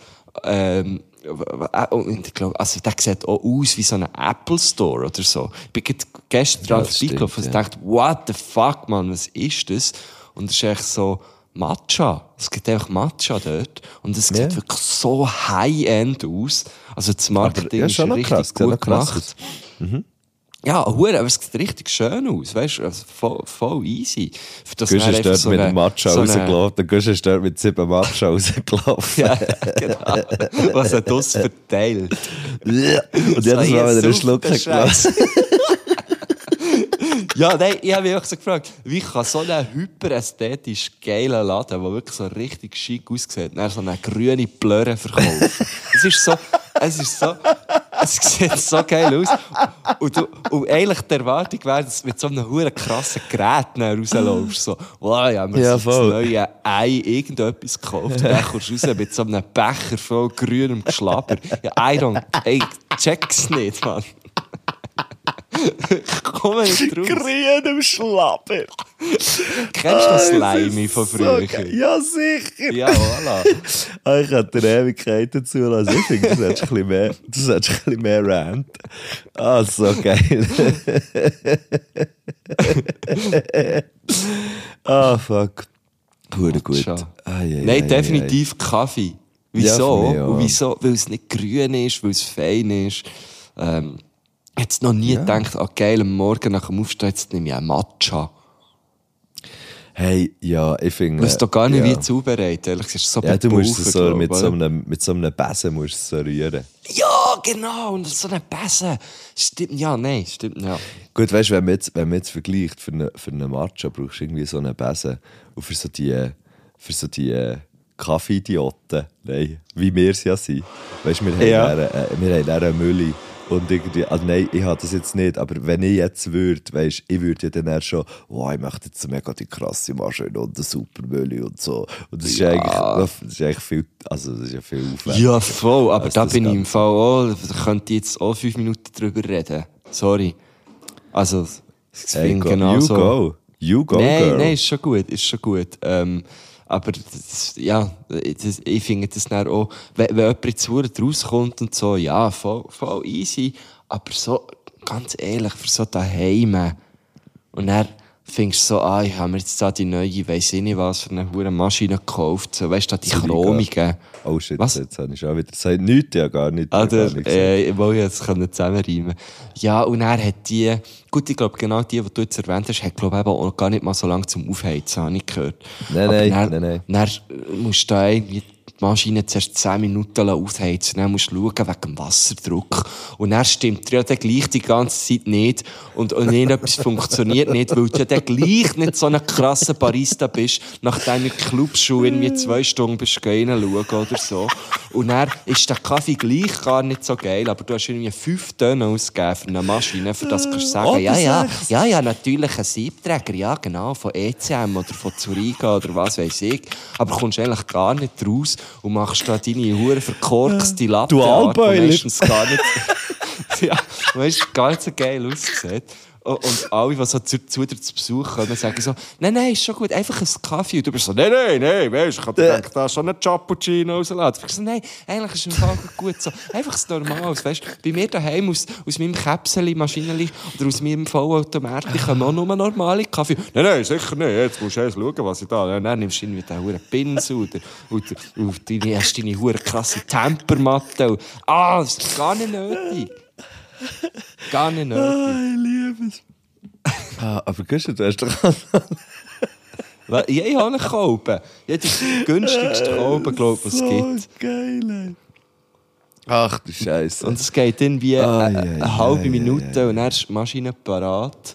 D: Und ich glaube, also der sieht auch aus wie so ein Apple Store oder so. Ich bin gestern dran vorbeigelaufen und dachte, what the fuck, man, was ist das? Und es ist echt so Matcha. Es gibt einfach Matcha dort. Und es sieht wirklich so high-end aus. Also das Marketing ist richtig krass, gut gemacht. Ja, aber es sieht richtig schön aus, weißt du, also voll easy.
E: Du bist dort so mit dem Matcha rausgelaufen, dann bist du dort mit 7 Matcha rausgelaufen.
D: Ja, genau. Was er das verteilt.
E: Und jedes Mal, wenn er einen Schluck hat gelassen.
D: Ja, nein, ich habe mich auch so gefragt, wie kann so ein hyperästhetisch geiler Laden, der wirklich so richtig schick aussieht, dann so eine grüne Blöre verkaufen? Es sieht so geil aus. Und eigentlich die Erwartung wäre, dass du mit so einem huere krassen Gerät rauslaufst. So, wow, ja, wir haben das neue Ei irgendetwas gekauft. Und dann kommst du raus mit so einem Becher voll grünem Geschlabber. Ja, ich check's nicht, Mann. Ich komme nicht raus.
E: Grünem Schlapper.
D: Kennst du das Slimy von früher?
E: So ja, sicher.
D: Ja, voilà.
E: Ich könnte dir Ewigkeiten zulassen. Ich finde, du solltest ein bisschen mehr ranten. So geil. Fuck. Gut.
D: Nein, definitiv Kaffee. Wieso?
E: Ja,
D: und wieso? Weil es nicht grün ist, weil es fein ist. Jetzt noch nie gedacht, geil, am Morgen nach dem Aufstehen, jetzt nehme ich einen Matcha.
E: Hey, ja, ich finde...
D: Du musst doch gar nicht wie zubereiten, ehrlich gesagt. So
E: du musst es so mit so einem Besen musst es so rühren.
D: Ja, genau, und so einen Besen. Stimmt, ja.
E: Gut, weißt du, wenn man jetzt vergleicht, für einen Matcha brauchst du irgendwie so einen Besen. Und für so die Kaffee-Idioten, wie wir es ja sind. Weißt du, wir haben eine Mülle. Und irgendwie, also nein, ich habe das jetzt nicht, aber wenn ich jetzt würde, weisst, ich würde ja dann eher schon, ich möchte jetzt mega die krasse Maschine und eine Supermühle und so. Und das ist eigentlich viel, also das ist ja viel aufwendiger.
D: Ja, voll, aber da bin ich im Fall auch, da könnte ich jetzt auch 5 Minuten drüber reden. Sorry. Also, ich finde genau so.
E: You go,
D: girl.
E: Nein,
D: ist schon gut. Aber ich finde das dann auch, wenn jemand jetzt rauskommt und so, ja, voll easy. Aber so, ganz ehrlich, für so daheim. Und dann findest du so, ich habe mir jetzt da die neue, weiss ich nicht was, für eine hure Maschine gekauft. So, weißt du, die chromigen.
E: Oh shit,
D: was?
E: Jetzt habe ich schon wieder gesagt, nichts, ja gar nicht.
D: Ich wollte jetzt zusammenreimen. Ja, und er hat die, gut, ich glaube, genau die du jetzt erwähnt hast, hat, glaube ich, auch gar nicht mal so lange zum Aufheizen, habe ich gehört.
E: Nein.
D: Dann musst du da irgendwie die Maschine zuerst 10 Minuten aufheizen, dann musst du schauen wegen dem Wasserdruck. Und dann stimmt ja dann gleich die ganze Zeit nicht. Und irgendetwas funktioniert nicht, weil du ja dann gleich nicht so ein krasser Barista bist, nachdem du Clubschuhe irgendwie 2 Stunden bist reinschauen oder so. Und dann ist der Kaffee gleich gar nicht so geil, aber du hast irgendwie 5 Töne ausgegeben für eine Maschine, für das kannst du sagen, ja, natürlich ein Siebträger, ja genau, von ECM oder von Zuriga oder was weiß ich. Aber kommst eigentlich gar nicht raus und machst da deine hure verkorkste Latte.
E: Dualboiler.
D: Gar nicht, ja, weißt du, gar nicht so geil aussieht. Und alle, die so zu dir zu Besuch kommen, sagen so, nein, ist schon gut, einfach ein Kaffee. Und du bist so, nein, weißt du, ich habe gedacht, da ist schon ein Cappuccino rauslassen. Ich so, nein, eigentlich ist es im Fall gut so. Einfach das Normales, weißt du. Bei mir daheim aus meinem Käpseli, Maschinenli oder aus meinem Vollautomaten kommen auch nur normale Kaffee. Nein, sicher nicht, jetzt musst du erst schauen, was ich da... Und dann nimmst du irgendwie den huren Pinsel und hast deine hure krasse Tempermatte. Das ist gar nicht nötig. Gar nicht nötig.
E: Ich liebe es. Aber Güsche, du hast doch...
D: Ja, ich habe einen Kolben. Ich habe die günstigste Kolben, glaube ich, was es gibt.
E: So geil, ey. Ach du Scheiße.
D: Und es geht irgendwie eine halbe Minute und dann ist die Maschine parat.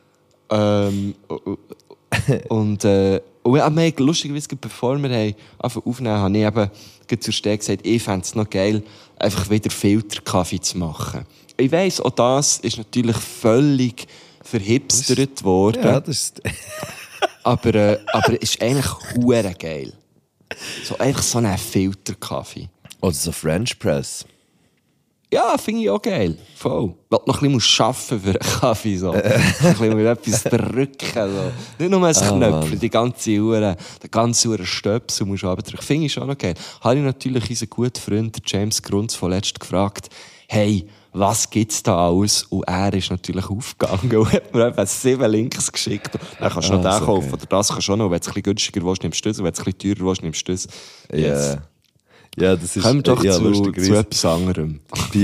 D: Und wir haben lustigerweise, bevor wir aufnehmen, habe ich eben zur Stelle gesagt, ich fände es noch geil, einfach wieder Filterkaffee zu machen. Ich weiss, auch das ist natürlich völlig verhipstert worden.
E: Ja, das ist...
D: aber es ist eigentlich hure geil. So, einfach so ein Filterkaffee.
E: Oder so French Press.
D: Ja, finde ich auch geil. Voll. Weil du noch ein bisschen arbeiten musst für einen Kaffee. So. Ein bisschen mit etwas drücken. So. Nicht nur ein Knöpfchen, die ganze Uhr, den ganzen Uhr Stöpsel musst du drücken. Finde ich schon noch geil. Habe ich natürlich unseren guten Freund James Grunz vorletzt gefragt, hey, was gibt's da alles? Und er ist natürlich aufgegangen und hat mir etwa 7 Links geschickt. Dann kannst du noch den kaufen, oder das kannst du auch noch. Wenn du es ein bisschen günstiger willst, nimmst du das. Und wenn du es ein bisschen teurer willst, nimmst du das. Yes.
E: Ja, das ist...
D: Kommen wir doch zu etwas anderem.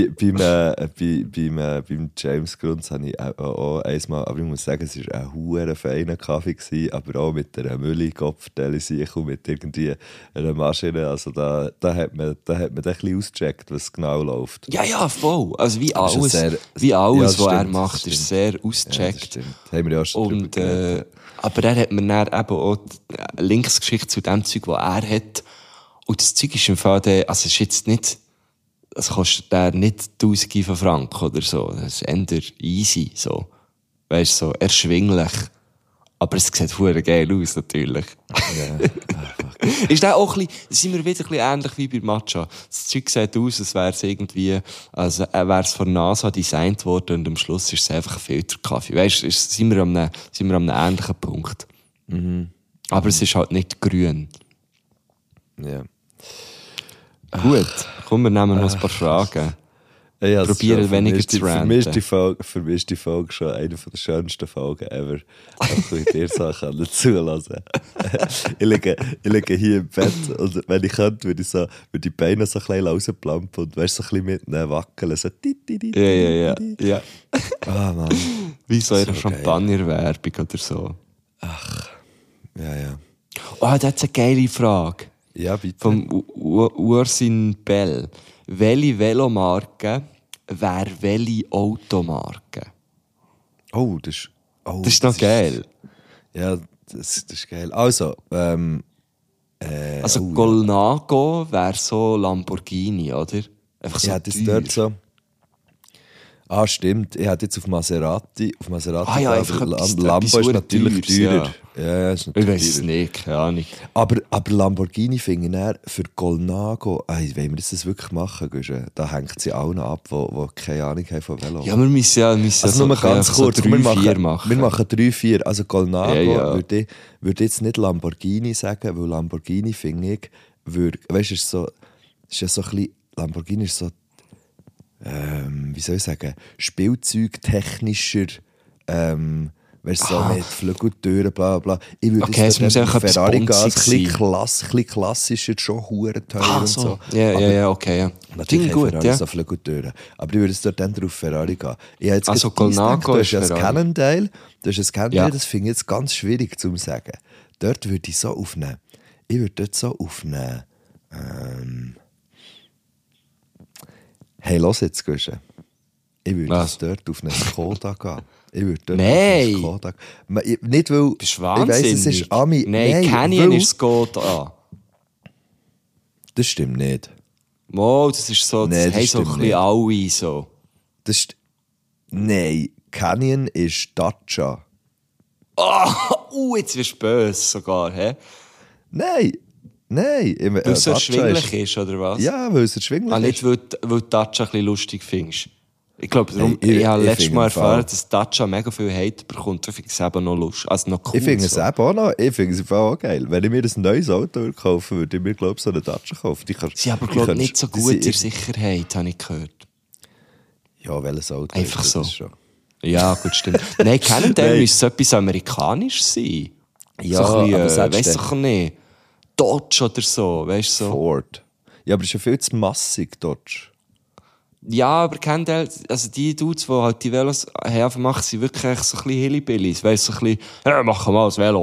E: Beim James Grunz habe ich auch einmal, aber ich muss sagen, es war ein verdammt feiner Kaffee gewesen, aber auch mit einer Mülli-Kopfteile und mit irgendwie einer Maschine. Also da hat man ein bisschen ausgecheckt, was genau läuft.
D: Ja, voll. Also wie alles, was er macht, ist sehr ausgecheckt.
E: Ja, haben wir ja schon drüber
D: aber er hat mir dann eben auch Links geschickt zu dem Zeug, das er hat. Und das Zeug ist im Fall, also ist jetzt nicht, es kostet der nicht Tausende von Franken oder so. Das ist eher easy, so. Weißt du, so erschwinglich. Aber es sieht verdammt geil aus, natürlich. Ja. Ist das auch ein bisschen, sind wir wieder ein bisschen ähnlich wie bei Matcha. Das Zeug sieht aus, als wäre es irgendwie, also wäre es von NASA designt worden und am Schluss ist es einfach ein Filterkaffee. Weißt du, sind wir an einem ähnlichen Punkt. Mhm. Aber es ist halt nicht grün.
E: Ja.
D: Gut, komm, wir nehmen noch ein paar Fragen.
E: Ja,
D: probieren weniger zu ranten.
E: Für mich ist die Folge schon eine der schönsten Folgen ever. Auch ich dir Sachen zulassen. Ich liege hier im Bett und wenn ich könnte, würde ich die Beine so ein bisschen rausplampen und weißt, so ein bisschen mit wackeln. So
D: Ja.
E: Ah, Mann.
D: Wie so eine Champagner-Werbung oder so.
E: Ach, ja.
D: Oh, das ist eine geile Frage.
E: Ja, bitte.
D: Vom Ursin Bell. Welche Velomarke wäre welche Automarke?
E: Oh, das ist
D: noch geil.
E: Ja, das ist geil. Also,
D: Colnago wäre so Lamborghini, oder? Einfach so
E: das dort so. Ah, stimmt. Ich hätte jetzt auf Maserati
D: einfach
E: Lambo ist natürlich teurer. Ja, ist natürlich
D: ich weiss es nicht, keine Ahnung.
E: Aber Lamborghini finde ich dann für Colnago, wollen wir das wirklich machen? Da hängt sie allen ab, die keine Ahnung haben von Velo.
D: Ja, wir müssen
E: also nur ganz kurz,
D: so 3-4 machen.
E: Wir machen 3-4. Also Colnago würde jetzt nicht Lamborghini sagen, weil Lamborghini finde ich, weißt du, ist ja so ein bisschen, Lamborghini ist so, wie soll ich sagen, spielzeugtechnischer, weißt du, so mit Flügeltüren, bla bla. Ich würde
D: es muss einfach
E: Ferrari gehen, ein bisschen
D: sein.
E: klassischer, schon hure teuer und so.
D: Ja, okay, ja.
E: Natürlich
D: gut,
E: Ferrari
D: ja.
E: so Flügeltüren. Aber ich würde es dort dann auf Ferrari gehen. Ich habe jetzt
D: also
E: Colnago ist
D: Ferrari.
E: Das Cannondale, das finde ich jetzt ganz schwierig zu sagen. Dort würde ich so aufnehmen. Ich würde dort so aufnehmen. Hey, los jetzt, Guschen. Ich würde jetzt dort auf einen Skoda gehen. Ich würde dort auf einen Skoda gehen. Nicht, weil...
D: Bist du wahnsinnig?
E: Ich weiss, es ist Ami.
D: Nein, Canyon ist Skoda.
E: Das stimmt nicht.
D: Das ist so, das haben so ein bisschen alle so.
E: Nein, Canyon ist Dacia.
D: Jetzt wirst du böse sogar, hä?
E: Nein.
D: Weil es so erschwinglich ist, oder was?
E: Ja, weil es erschwinglich ist.
D: Nicht, weil du Dacia ein bisschen lustig findest. Ich glaube, ich habe letztes Mal erfahren, dass Dacia mega viel Hate bekommt. Ich finde es eben noch lustig. Also noch cool.
E: Ich finde es eben auch noch. Ich finde es auch geil. Wenn ich mir ein neues Auto kaufen würde, würde ich mir, glaube ich, so eine Dacia kaufen.
D: Sie haben, glaube ich, nicht so gut in Sicherheit, habe ich gehört.
E: Ja, welches Auto?
D: Einfach so. Schon. Ja, gut, stimmt. Nein, Cannondale müsste etwas Amerikanisches sein.
E: Ja,
D: so ein bisschen,
E: aber
D: weiss doch nicht. Dodge oder so, weißt du? So.
E: Ford. Ja, aber das ist ja viel zu massig, Dodge.
D: Ja, aber Cannondale, also die Dudes, die halt die Velos haben, machen sie wirklich so ein bisschen Hillybillies. Weißt du, so ein bisschen, machen wir mal ein Velo.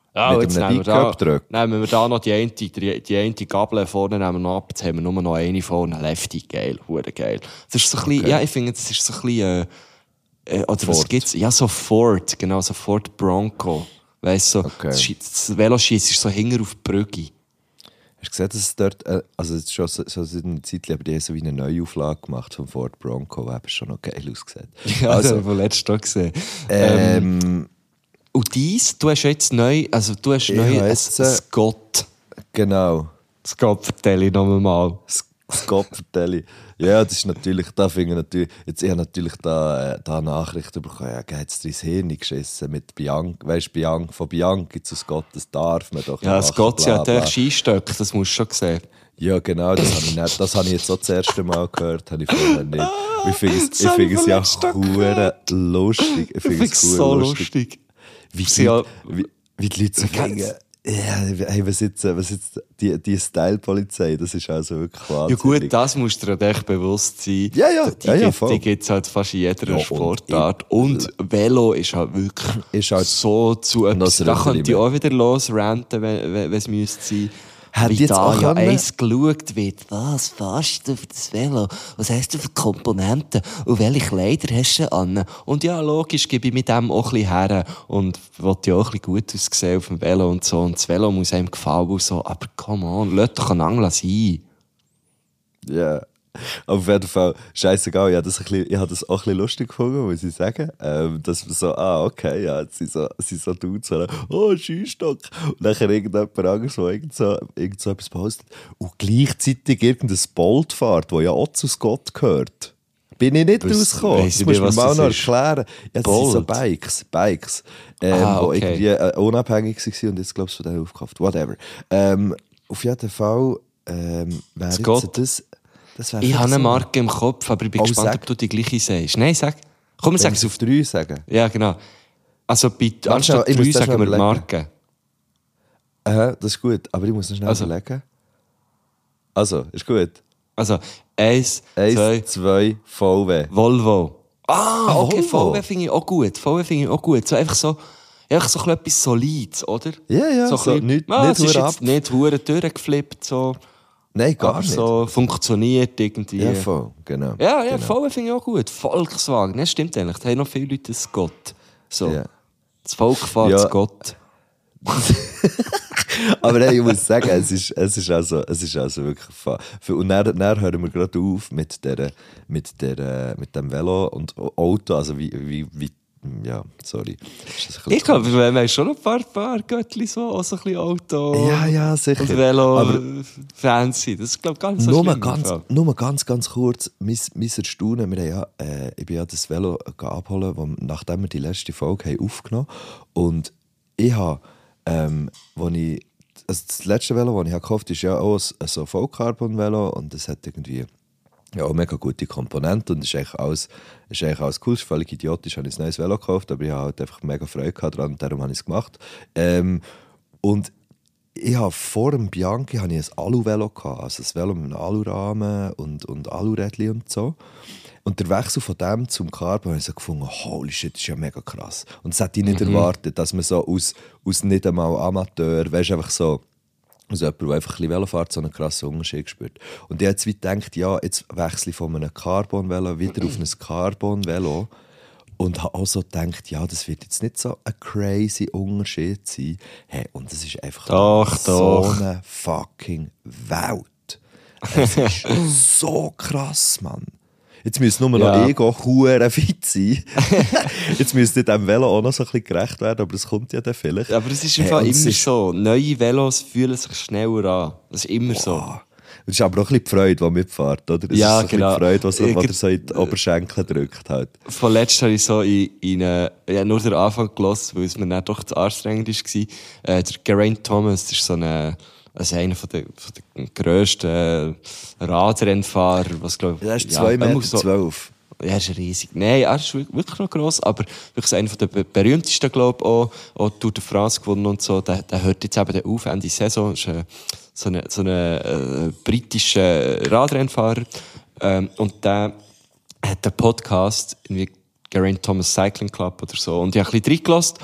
D: Ja,
E: Mit
D: jetzt
E: einem Pickup-Truck.
D: nehmen wir da noch die eine Gabel vorne nehmen wir noch ab. Jetzt haben wir nur noch eine vorne. Lefty, geil, hure geil. Das ist so ein bisschen, ja, ich finde, das ist so ein bisschen, oder was gibt's? Ja, so Ford, genau, so Ford Bronco. Weißt du, so, das Veloschiess ist so hinger auf die Brücke.
E: Hast du gesehen, dass es dort, also es ist schon so seit einer Zeit, aber die haben so wie eine Neuauflage gemacht vom Ford Bronco, der schon noch geil ausgesehen.
D: Ja,
E: also,
D: das haben wir letztes Tag gesehen. Und dies, du hast jetzt neu, also du hast neu ein Scott.
E: Genau.
D: Scott, erzähl ich nochmal.
E: Scott, erzähl ich. Ja, das ist natürlich, da finde ich natürlich, jetzt, ich habe natürlich da Nachrichten bekommen, ja, hat es ins Hirn geschissen mit Bianca, weißt du, von Bianca zu Scott, das darf man doch
D: ja,
E: machen.
D: Scott hat echt Skistöcke, das musst du schon sehen.
E: Ja, genau, das habe ich jetzt auch das erste Mal gehört, habe ich vorher nicht. Ich finde es ja hure lustig. Ich finde es so lustig. Wie die Leute so sagen, ja, hey, was jetzt die Style-Polizei, das ist also wirklich wahnsinnig.
D: Ja gut, das musst du dir echt bewusst sein.
E: Voll.
D: Die gibt es halt fast in jeder Sportart. Und Velo ist halt wirklich so zu etwas. Da könnte ich auch wieder losranten, wenn es müsste sein.
E: Hat
D: wie
E: jetzt
D: da
E: auch
D: ja
E: können?
D: eins geschaut wird. Was fährst du für das Velo? Was hast du für Komponenten? Und welche Kleider hast du an? Und ja, logisch, gebe ich mit dem auch ein bisschen her. Und will ja auch ein bisschen gut aussehen auf dem Velo und so. Und das Velo muss einem gefallen und so. Aber come on, lass doch einen Angler sein.
E: Ja. Yeah. Auf jeden Fall, scheißegal, ich habe das auch ein bisschen lustig gefunden, muss ich sagen. Dass wir so, okay, ja, jetzt sind so Dudes, so, Skistock. Und dann irgendjemand anderes, der irgend so etwas postet. Und gleichzeitig irgendein Bolt fährt, das ja auch zu Scott gehört. Bin ich nicht rausgekommen. Das musst du mir mal noch erklären. Ja, das sind so Bikes. Die irgendwie unabhängig waren und jetzt, glaube ich, von denen aufgekauft. Whatever. Auf jeden Fall wäre
D: Scott.
E: das...
D: Ich habe eine Marke im Kopf, aber ich bin gespannt, ob du die gleiche sagst. Nein, sag. Komm, wir sagen es
E: auf 3 sagen.
D: Ja, genau. Also anstatt 3 sagen wir die Marke.
E: Das ist gut, aber ich muss noch schnell überlegen. Also, ist gut.
D: Also, 1,
E: 2, VW.
D: Volvo. Okay,
E: Volvo.
D: VW finde ich auch gut. So einfach so etwas Solides, oder?
E: Ja, so nicht
D: es ist jetzt nicht hure durchgeflippt, so.
E: Nein, gar
D: aber
E: nicht.
D: so funktioniert irgendwie.
E: Ja, voll, genau.
D: Ja,
E: genau.
D: VW finde ich auch gut. Volkswagen, das stimmt eigentlich. Da haben noch viele Leute das Scott. So.
E: Ja.
D: Das Volk fährt Scott.
E: Aber nein, ich muss sagen, es ist also wirklich und dann hören wir gerade auf mit dem Velo und Auto, also wie ja, sorry.
D: Ich glaube, wir haben schon ein paar Göttli so, auch so ein bisschen Auto
E: ja, sicher.
D: und Velo-Fans sind. Das ist, glaube ich, ganz so schlimm.
E: Nur ganz kurz, mein Erstaunen, ich bin ja das Velo abholen, nachdem wir die letzte Folge haben aufgenommen haben. Und ich habe, das letzte Velo, das ich gekauft habe, ist ja auch ein Vollcarbon-Velo und das hat irgendwie ja, auch mega gute Komponenten und ist eigentlich alles cool. Es ist völlig idiotisch, habe ich ein neues Velo gekauft, aber ich habe halt einfach mega Freude daran und darum habe ich es gemacht. Und ich habe vor dem Bianchi ein Alu-Velo gehabt, also ein Velo mit einem Alurahmen und Alurädchen und so. Und der Wechsel von dem zum Carbon habe ich so gefunden, holy shit, das ist ja mega krass. Und das hätte ich nicht erwartet, dass man so aus nicht einmal Amateur, weißt du, einfach so, also jemand, der einfach ein bisschen Velo fährt, so einen krassen Unterschied spürt. Und ich habe jetzt gedacht, ja, jetzt wechsle ich von einem Carbon-Velo wieder auf ein Carbon-Velo. Und habe auch so gedacht, ja, das wird jetzt nicht so ein crazy Unterschied sein. Hey, und das ist einfach so eine fucking Welt. Es ist so krass, Mann. Jetzt müsste nur noch Ego fit sein. Jetzt müsste dem Velo auch noch so ein bisschen gerecht werden, aber das kommt ja dann vielleicht.
D: Ja, aber es ist einfach immer so. Neue Velos fühlen sich schneller an. Das ist immer so.
E: Das ist aber auch ein bisschen die Freude, die mitfährt, oder? Das ist so genau. Die Freude, die so in die Oberschenkel drückt. Halt.
D: Vorletzt habe ich so nur den Anfang gelassen, weil es mir dann doch zu anstrengend war. Der Geraint Thomas, das ist so einer der grössten Radrennfahrer, was glaube ich.
E: Er ist 2,12 Meter.
D: Er ist riesig. Nein, er ist wirklich noch gross, aber wirklich einer der berühmtesten, glaube ich, auch Tour de France gewonnen und so. Der hört jetzt eben auf, Ende Saison. Ist so ein britischer Radrennfahrer. Und der hat einen Podcast, irgendwie Geraint Thomas Cycling Club oder so. Und ich habe ein bisschen reingelassen.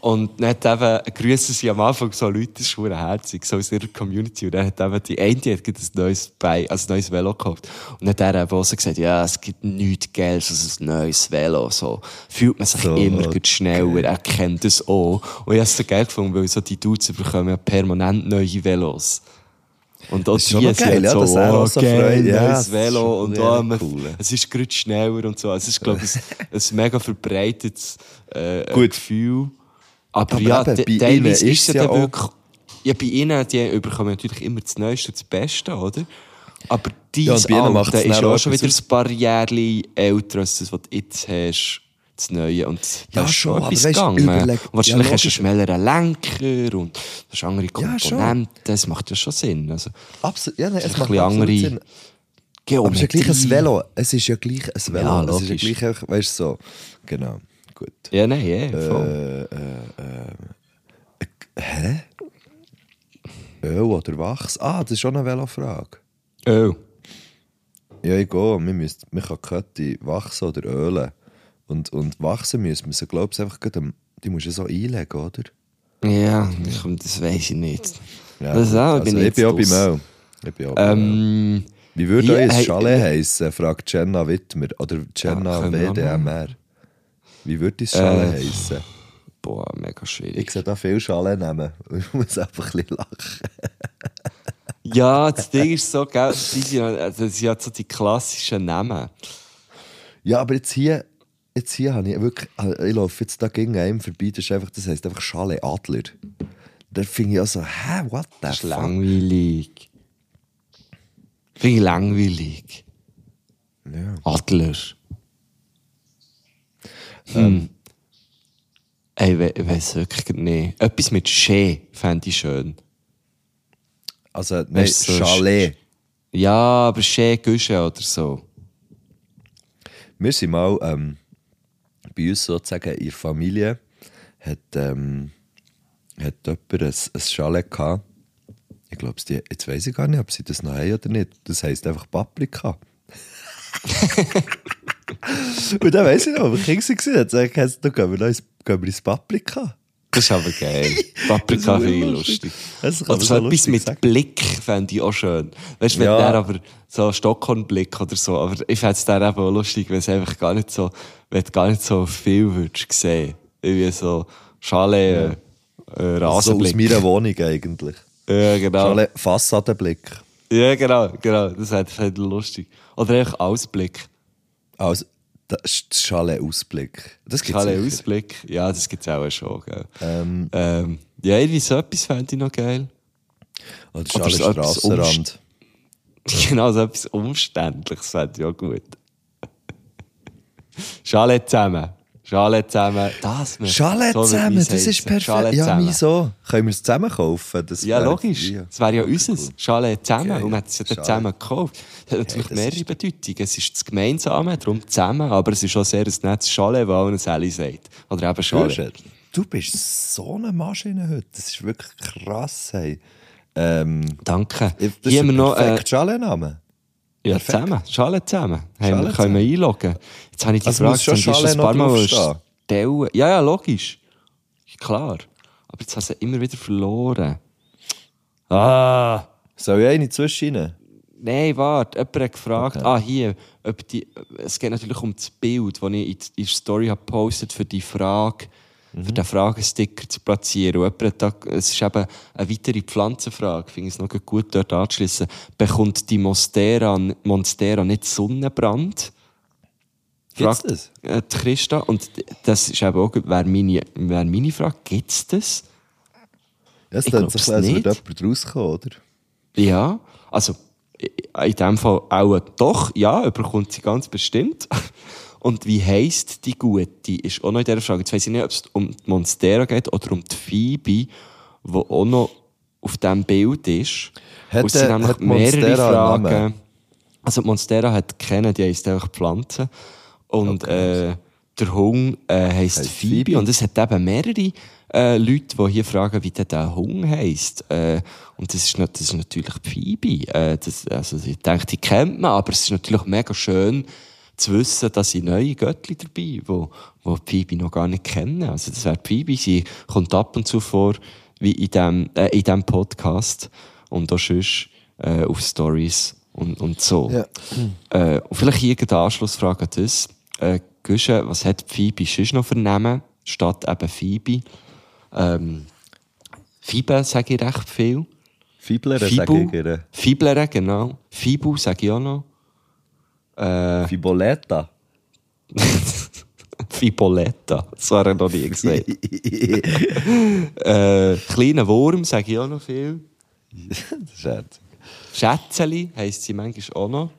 D: Und dann hat eben, grüßen sie am Anfang so Leute, das ist verdammt herzig, so aus ihrer Community. Und dann hat eben die eine, die hat ein neues Velo gekauft. Und dann hat er eben auch so gesagt, ja, es gibt nichts Geiles als ein neues Velo, so. Fühlt man sich
E: So,
D: immer gut schneller, er kennt das auch. Und ich habe es so geil gefunden, weil so die Dudes bekommen ja permanent neue Velos. Und auch
E: Das ist schon
D: die
E: noch geil,
D: sind
E: ja,
D: so,
E: dass er auch so
D: geil,
E: freut. Ja, das
D: neues
E: ist
D: Velo.
E: schon
D: Und
E: wirklich cool.
D: es ist gerade schneller und so. Es ist, glaube ich, ein mega verbreitetes
E: Gut.
D: Gefühl. Aber
E: Aber
D: ja,
E: eben, bei ihnen
D: teilweise ist
E: ist
D: es
E: ja
D: ja
E: auch-
D: wirklich... Ja, bei ihnen, die bekommen natürlich immer das Neueste und das Beste, oder? Aber dein
E: und bei ihnen macht
D: Alter
E: es
D: ist
E: dann
D: auch
E: auch
D: schon wieder
E: etwas
D: ein paar Jahre älter als das, was du jetzt hast. Das Neue. Und da
E: Ja,
D: ist
E: schon,
D: schon
E: aber
D: etwas
E: weisst,
D: gegangen.
E: überleg-
D: Und wahrscheinlich
E: ja,
D: hast du einen
E: logisch.
D: schnelleren Lenker und du hast andere
E: Ja, schon.
D: Komponenten. Das macht ja schon Sinn. Also,
E: Absolut, ja, nein, es
D: ein
E: macht
D: bisschen
E: absolut
D: andere
E: Sinn. Aber es ist ja gleich ein
D: Geometrie.
E: Velo. Es ist ja gleich ein Velo.
D: Ja,
E: es ist ja
D: logisch.
E: gleich einfach, weißt du, so. Genau, gut.
D: Ja, nein, ja, voll.
E: Hä? Öl oder Wachs? Ah, das ist schon eine Velofrage.
D: Oh.
E: Ja, ich gehe. Man kann Kötti wachsen oder ölen. Und wachsen müssen wir sie, glaube ich, einfach gerade die musst du so einlegen, oder?
D: Ja, das weiß ich nicht.
E: Ja,
D: Das auch,
E: also
D: bin
E: ich bin auch beim
D: jetzt
E: Öl. Ich bin auch beim Öl. Wie würde
D: ja,
E: euer
D: hey,
E: Chalet heissen? Fragt Jenna Wittmer. Oder Jenna
D: können wir auch
E: WDMR. Wie würde dein Chalet heissen?
D: Boah, mega schwierig.
E: Ich sehe da viel Chalet nehmen. Ich muss einfach ein bisschen lachen.
D: Ja, das Ding ist so, gell, das sind ja so die klassischen Namen.
E: Ja, aber jetzt hier habe ich wirklich, ich laufe jetzt da gegen einem vorbei, das heisst einfach Chalet Adler. Da finde ich auch so, what the
D: Das ist
E: fuck?
D: langweilig. Finde ich langweilig.
E: Ja.
D: Adler. Ey, ich weiss wirklich nicht. Etwas mit Schee fände ich schön.
E: Also, nein,
D: Weißt du, so
E: Chalet.
D: Ja, aber Schee Güsche oder so.
E: Wir sind mal bei uns sozusagen in der Familie hat jemand ein Chalet gehabt. Ich glaube, jetzt weiss ich gar nicht, ob sie das noch haben oder nicht. Das heisst einfach Paprika. Und dann weiss ich noch, als ich Kind war, hat sie gesagt, du gehen wir ins Paprika.
D: Das ist aber geil. Paprika
E: Das ist
D: finde ich
E: lustig.
D: lustig.
E: Das kann
D: Oder
E: man
D: so
E: so
D: etwas
E: lustig
D: mit
E: sagen.
D: Blick fände ich auch schön. Weißt du, wenn
E: Ja.
D: der aber so Stockholm-Blick oder so, aber ich fände es dann eben auch lustig, wenn es einfach gar nicht so viel würdest sehen. Irgendwie so Chalet,
E: So aus
D: Rasenblick.
E: meiner Wohnung eigentlich.
D: Ja, genau.
E: Chalet Fassadenblick.
D: Ja, genau. Das fände ich lustig. Oder einfach Ausblick.
E: Also, das ist das Chalet-Ausblick. Das gibt's
D: Chalet
E: sicher.
D: Ausblick. Ja, das gibt es auch schon, gell. Ja, irgendwie so etwas fände ich noch geil.
E: Oder
D: Oder so etwas
E: Chalet-Strassenrand.
D: Genau, so etwas Umständliches fände ich auch gut. Chalet zusammen. Das wir.
E: Chalet
D: so
E: zusammen,
D: wie es
E: das ist
D: heisst.
E: perfekt.
D: Chalet
E: Ja,
D: zusammen.
E: wieso? Können wir es zusammen kaufen? Das
D: Ja,
E: wäre-
D: logisch.
E: Ja.
D: Das wäre ja unseres. Chalet zusammen.
E: Geil.
D: Und man hat es ja dann
E: Chalet.
D: zusammen gekauft. Das hat natürlich
E: das
D: mehrere
E: ist-
D: Bedeutungen. Es ist das Gemeinsame, darum zusammen, aber es ist auch sehr ein nettes Chalet, weil ein Sally sagt. Oder eben Chalet.
E: Du bist so eine Maschine heute. Das ist wirklich krass. Hey.
D: Danke.
E: Das
D: Hier
E: ist
D: haben wir
E: ein
D: noch...
E: perfekter Chalet-Name.
D: Ja,
E: Perfekt.
D: zusammen. Chalet zusammen.
E: Chalet
D: Können wir einloggen. Jetzt habe ich die
E: Also
D: Frage,
E: muss schon
D: die ist
E: Chalet
D: ein paar
E: noch
D: Mal
E: draufstehen?
D: stellen. Ja, logisch. Klar. Aber jetzt hast du immer wieder verloren. Ah!
E: Soll ich eine zwischenrein?
D: Nein, warte. Jemand hat gefragt, hier, es geht natürlich um das Bild, das ich in der Story habe gepostet für die Frage, für den Fragesticker zu platzieren. Und jemand hat da, es ist eben eine weitere Pflanzenfrage, ich finde es noch gut dort anzuschliessen. Bekommt die Monstera nicht Sonnenbrand?
E: Gibt's
D: Fragt,
E: das?
D: Die Christa. Und das ist eben auch, wäre meine Frage, gibt es das?
E: Ja, es
D: Ich
E: klingt
D: glaub's
E: so, als würde
D: nicht.
E: jemand rauskommen, oder?
D: Ja, also in dem Fall auch doch, ja, bekommt sie ganz bestimmt. Und wie heisst die Gute, ist auch noch in dieser Frage. Jetzt weiss ich nicht, ob es um die Monstera geht oder um die Phoebe, die auch noch auf diesem Bild ist.
E: Hat,
D: Und es sind nämlich
E: hat
D: mehrere
E: Monstera einen Namen?
D: Fragen. Also die Monstera hat kennen, die heisst einfach Pflanzen. Und der Hund heisst
E: Heisst
D: Phoebe.
E: Phoebe.
D: Und es hat eben mehrere Leute, die hier fragen, wie denn der Hund heisst. Und das ist natürlich die Phoebe. Also ich denke, die kennt man, aber es ist natürlich mega schön, zu wissen, dass ich neue Göttli dabei, wo Phoebe noch gar nicht kennen. Also das wäre Phoebe, sie kommt ab und zu vor, wie in dem Podcast und auch sonst auf Stories und so.
E: Ja.
D: Und vielleicht hier eine Anschlussfrage an das. Guschen, was hat Phoebe sonst noch für Namen, statt eben Phoebe? Phoebe sage ich recht viel.
E: Fiblere, sage ich ihr.
D: Fiblere, genau. Fibu sage ich auch noch.
E: Fiboletta.
D: Fiboletta, das war noch nie gesagt. Kleiner Wurm sage ich auch noch viel.
E: Scherz.
D: Schätzeli heisst sie manchmal auch noch.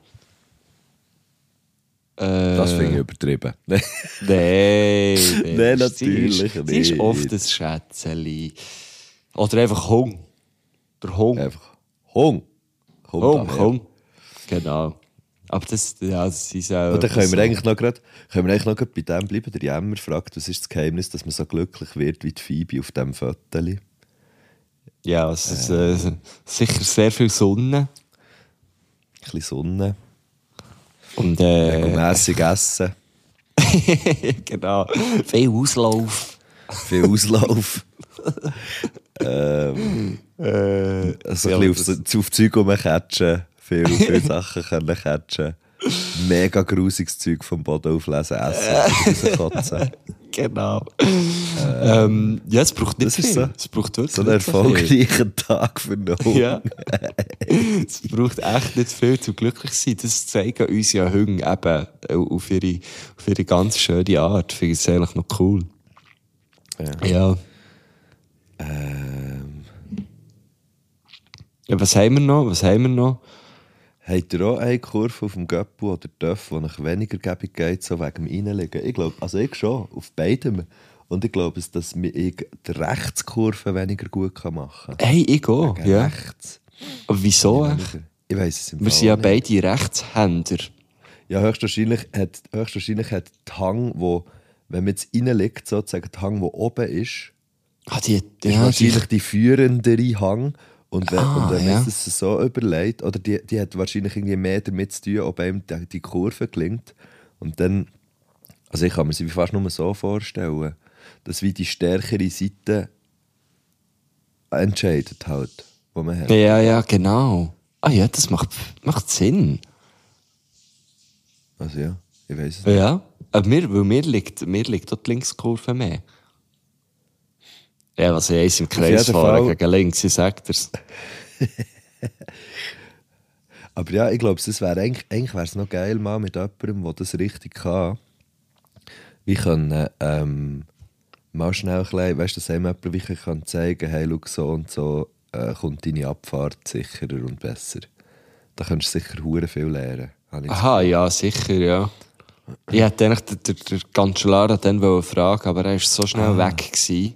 E: Das finde ich übertrieben.
D: Nein,
E: Nein, natürlich
D: sie ist
E: nicht.
D: oft ein Schätzeli. Oder einfach Hung. Der Hung.
E: Einfach Hung.
D: Hung. Genau. Aber das ist auch...
E: Und dann können wir eigentlich noch gerade bei dem bleiben. Der Jämmer fragt, was ist das Geheimnis, dass man so glücklich wird wie die Phoebe auf diesem Foto?
D: Ja, es ist sicher sehr viel Sonne.
E: Ein bisschen Sonne,
D: Und
E: regelmässig essen,
D: genau. Viel Auslauf.
E: viel Auslauf. Also ein bisschen auf Zeug rumcatchen, viel Sachen können catchen. Mega grusiges Zeug vom Boden auflesen, essen, rauskotzen.
D: Genau. Ja, es braucht nicht
E: Das ist
D: viel.
E: so.
D: Es braucht wirklich
E: So einen
D: nicht so viel.
E: erfolgreichen Tag für einen Hund.
D: Ja. Es braucht echt nicht viel zum glücklich sein. Das zeigen uns ja Hunde eben auf ihre ganz schöne Art. Finde ich es eigentlich noch cool. Ja. Ja, was haben wir noch?
E: Habt ihr auch eine Kurve auf dem Göppel oder Töff, die nach weniger Gebung geht, so wegen dem Reinlegen? Ich glaube, also ich schon, auf beidem. Und ich glaube, dass ich die Rechtskurve weniger gut machen kann.
D: Hey, ich auch.
E: Wegen
D: Ja.
E: rechts.
D: Aber wieso?
E: Ich weiss es im
D: Wir
E: Fall
D: sind ja
E: nicht.
D: beide Rechtshänder.
E: Ja, höchstwahrscheinlich hat die Hang, wo, wenn man jetzt reinlegt, sozusagen die Hang, die oben ist
D: Die
E: wahrscheinlich die führendere Hang. Und wenn man
D: ja.
E: das so überlegt, oder die hat wahrscheinlich irgendwie mehr damit zu tun, ob einem die Kurve gelingt. Und dann, also ich kann mir sie fast nur so vorstellen, dass wie die stärkere Seite entscheidet halt, wo man hat.
D: Ja, genau. Ah ja, das macht Sinn.
E: Also ja, ich weiss es nicht.
D: Ja. Aber mir liegt auch die Linkskurve mehr. Ja, was ich eins im Kreis
E: jeden
D: fahren
E: Fall.
D: gegen links, ich sag dir's.
E: Aber ja, ich glaube, es wäre eigentlich wäre es noch geil, mal mit jemandem, der das richtig kann, wie können mal schnell ein bisschen, weißt du, dass einem jemand wirklich kann zeigen, hey, schau, so und so kommt deine Abfahrt sicherer und besser. Da kannst du sicher hure viel lernen. habe ich das
D: Aha, ja, sicher, ja. Ich hätte eigentlich der Cancellara dann fragen, aber er war so schnell weg gewesen.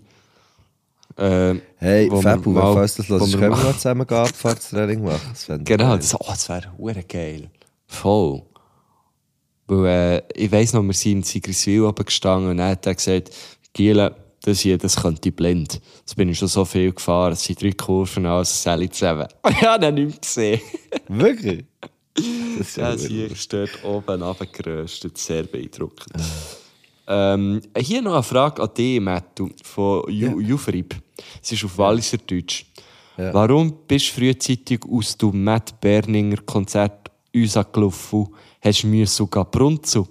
E: Hey,
D: wo
E: Fabu,
D: wir mal-
E: falls das los
D: wo
E: ist,
D: wir
E: können wir
D: mal-
E: noch zusammen Abfahrtstraining machen? Das fände ich
D: Genau,
E: geil.
D: das wäre hure geil. Voll. Weil, ich weiss noch, wir sind in Sigriswil oben gestanden und dann hat er gesagt, Giele, das hier, das könnte ich blind. Jetzt bin ich schon so viel gefahren, es sind 3 Kurven, also soll ich zusammen. Ja, dann nicht mehr gesehen.
E: Wirklich? Das ist
D: Ja,
E: ja
D: sie
E: hure-
D: ist dort oben runtergeröstet, sehr beeindruckend. Hier noch eine Frage an dich, Mattu, von Jufrib. Es ist auf Walliser Deutsch.
E: Ja.
D: Warum bist du frühzeitig aus dem Matt Berninger Konzert uns angelaufen? Hast du sogar brunzen?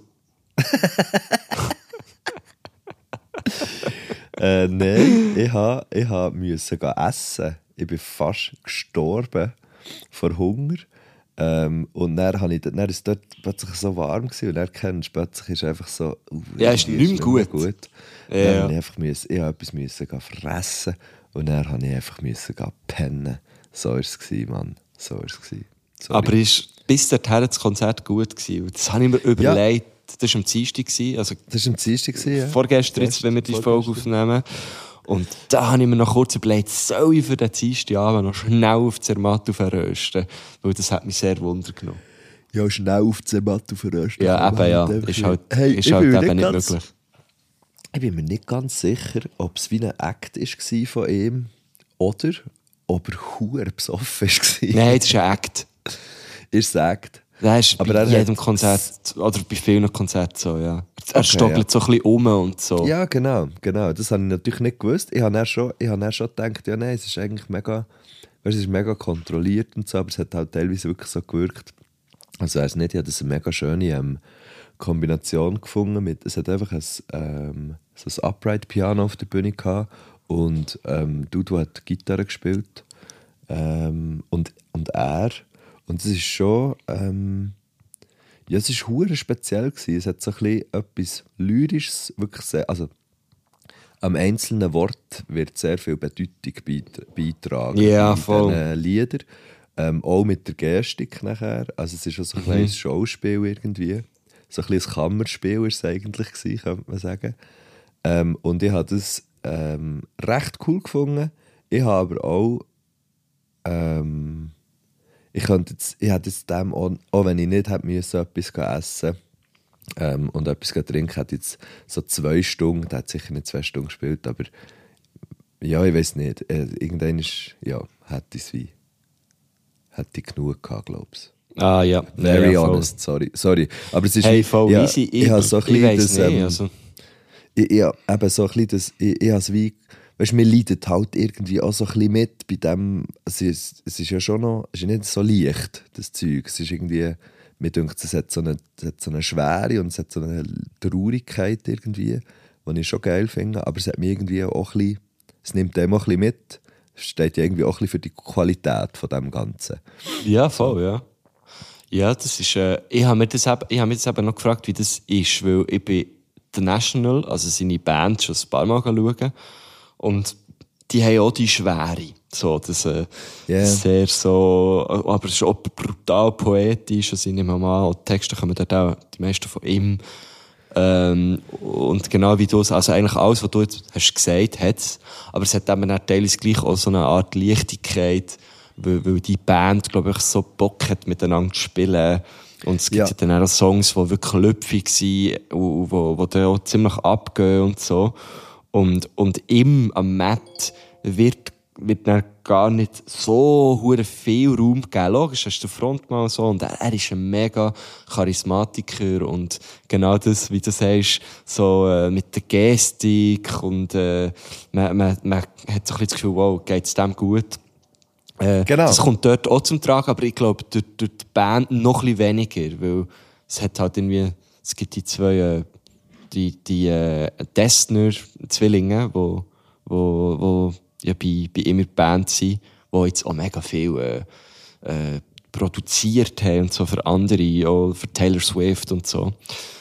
E: Nein, ich musste gehen essen. Ich bin fast gestorben vor Hunger. Und dann ist es dort plötzlich so warm gewesen, und dann kennst du, plötzlich ist einfach so...
D: Ja, ist nicht mehr gut.
E: Dann musste ich etwas gehen fressen und dann musste ich einfach gehen pennen. So war es, Mann. So war es. Sorry.
D: Aber ist bis dorthin das Konzert gut gewesen? Das habe ich mir überlegt. Das war am Dienstag, also
E: Das war am Dienstag, ja.
D: vorgestern, jetzt, wenn wir die Folge aufnehmen. Und da habe ich mir noch kurz überlegt, soll ich für den Dienstagabend noch schnell auf die Zermatt verrösten? Weil das hat mich sehr Wunder genommen.
E: Ja, schnell auf die Zermatt verrösten.
D: Ja, eben, ja. Ist halt eben nicht möglich.
E: Ich bin mir nicht ganz sicher, ob es wie ein Act war von ihm oder ob er verdammt besoffen war.
D: Nein, das ist ein Act.
E: Er sagt.
D: Das ist
E: Aber
D: bei
E: er
D: jedem
E: hat
D: Konzert oder bei vielen Konzerten so, ja. Er stockelt so ein bisschen um und so.
E: Ja, genau. Das habe ich natürlich nicht gewusst. Ich habe dann schon gedacht, ja nein, es ist eigentlich mega, weißt, es ist mega kontrolliert und so, aber es hat halt teilweise wirklich so gewirkt. Also er ist nicht, ich habe das eine mega schöne Kombination gefunden. Es hat einfach so ein Upright-Piano auf der Bühne gehabt und Dudu hat Gitarre gespielt und er. Und es ist schon, ja, es war hure speziell gewesen. Es hat so ein bisschen etwas Lyrisches, wirklich sehr, also am einzelnen Wort wird sehr viel Bedeutung beitragen
D: Ja,
E: in
D: voll.
E: diesen Liedern. Auch mit der Gestik nachher. Also es ist auch so ein kleines Schauspiel irgendwie. So ein kleines Kammerspiel war es eigentlich gewesen, könnte man sagen. Und ich habe das recht cool gefunden. Ich habe aber auch ich hätte jetzt dem, auch wenn ich nicht hätte müssen, etwas essen und etwas trinken, hätte jetzt so 2 Stunden, der hat sicher nicht 2 Stunden gespielt, aber ja, ich weiß nicht. Irgendwann ist, ja, hätte ich genug gehabt, glaube ich.
D: Ah ja.
E: Very
D: ja,
E: honest, sorry. Aber es ist
D: Hey, voll
E: ja,
D: easy.
E: Ich habe so ein bisschen
D: weiss
E: das,
D: nicht, also.
E: ich habe so ein bisschen das, ich habe es wie, weißt, mir leidet halt irgendwie auch so ein bisschen mit bei dem, es ist ja schon noch, es ist nicht so leicht, das Zeug. Es ist irgendwie, mir denkt, es hat so eine Schwere und es hat so eine Traurigkeit irgendwie, die ich schon geil finde, aber es hat mir irgendwie auch ein bisschen, es nimmt dem auch ein bisschen mit, es steht ja irgendwie auch ein bisschen für die Qualität von dem Ganzen.
D: Ja, voll, ja. Ja, das ist, ich habe mir das eben noch gefragt, wie das ist, weil ich bin The National, also seine Band, schon ein paar Mal schauen und die haben auch die Schwere. So, das, sehr so, aber es ist auch brutal poetisch, also ich nehme mal an, die Texte kommen dort auch, die meisten von ihm. Und genau wie du es, also eigentlich alles, was du jetzt hast gesagt, hat es, aber es hat eben dann teilweise gleich auch so eine Art Leichtigkeit, weil die Band, glaube ich, so Bock hat, miteinander zu spielen. Und es gibt ja dann auch Songs, die wirklich lüpfig sind und wo dann auch ziemlich abgehen und so. Und ihm, am Matt, wird dann gar nicht so hure viel Raum gegeben. Logisch, hast du den Frontmann so und er ist ein mega Charismatiker und genau das, wie du sagst, so mit der Gestik und man hat so ein bisschen das Gefühl, wow, geht's dem gut?
E: Genau.
D: Das kommt dort auch zum Tragen, aber ich glaube, durch die Band noch ein bisschen weniger, weil es hat halt irgendwie, es gibt die zwei, die Destner-Zwillinge, wo ja bei ihm in der Band sind, die jetzt auch mega viel produziert haben und so für andere, auch für Taylor Swift und so.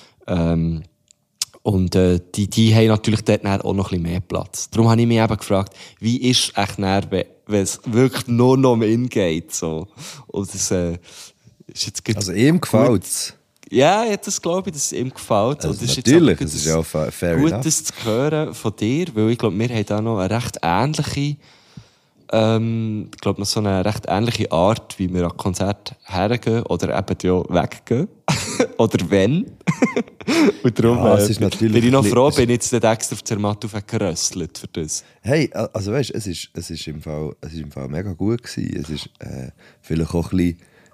D: Und die haben natürlich dort auch noch ein bisschen mehr Platz. Darum habe ich mich eben gefragt, wie ist es echt näher, wenn es wirklich nur noch um ihn geht. So. Und das ist jetzt
E: also ihm gefällt es.
D: Ja, das glaube ich, dass es ihm gefällt.
E: Also
D: das
E: natürlich,
D: ist
E: das ist ja auch fair
D: gut,
E: enough.
D: das zu hören von dir, weil ich glaube, wir haben da noch eine recht ähnliche, ich glaube, noch so eine recht ähnliche Art, wie wir an Konzerte hergehen oder eben ja weggehen. Oder wenn. Und darum
E: Ja, es ist natürlich
D: bin ich noch
E: ein
D: froh,
E: bisschen-
D: bin ich jetzt nicht extra auf Zermatt aufgerösselt für das.
E: Hey, also weißt, es ist im Fall mega gut gewesen. Es ist vielleicht auch ein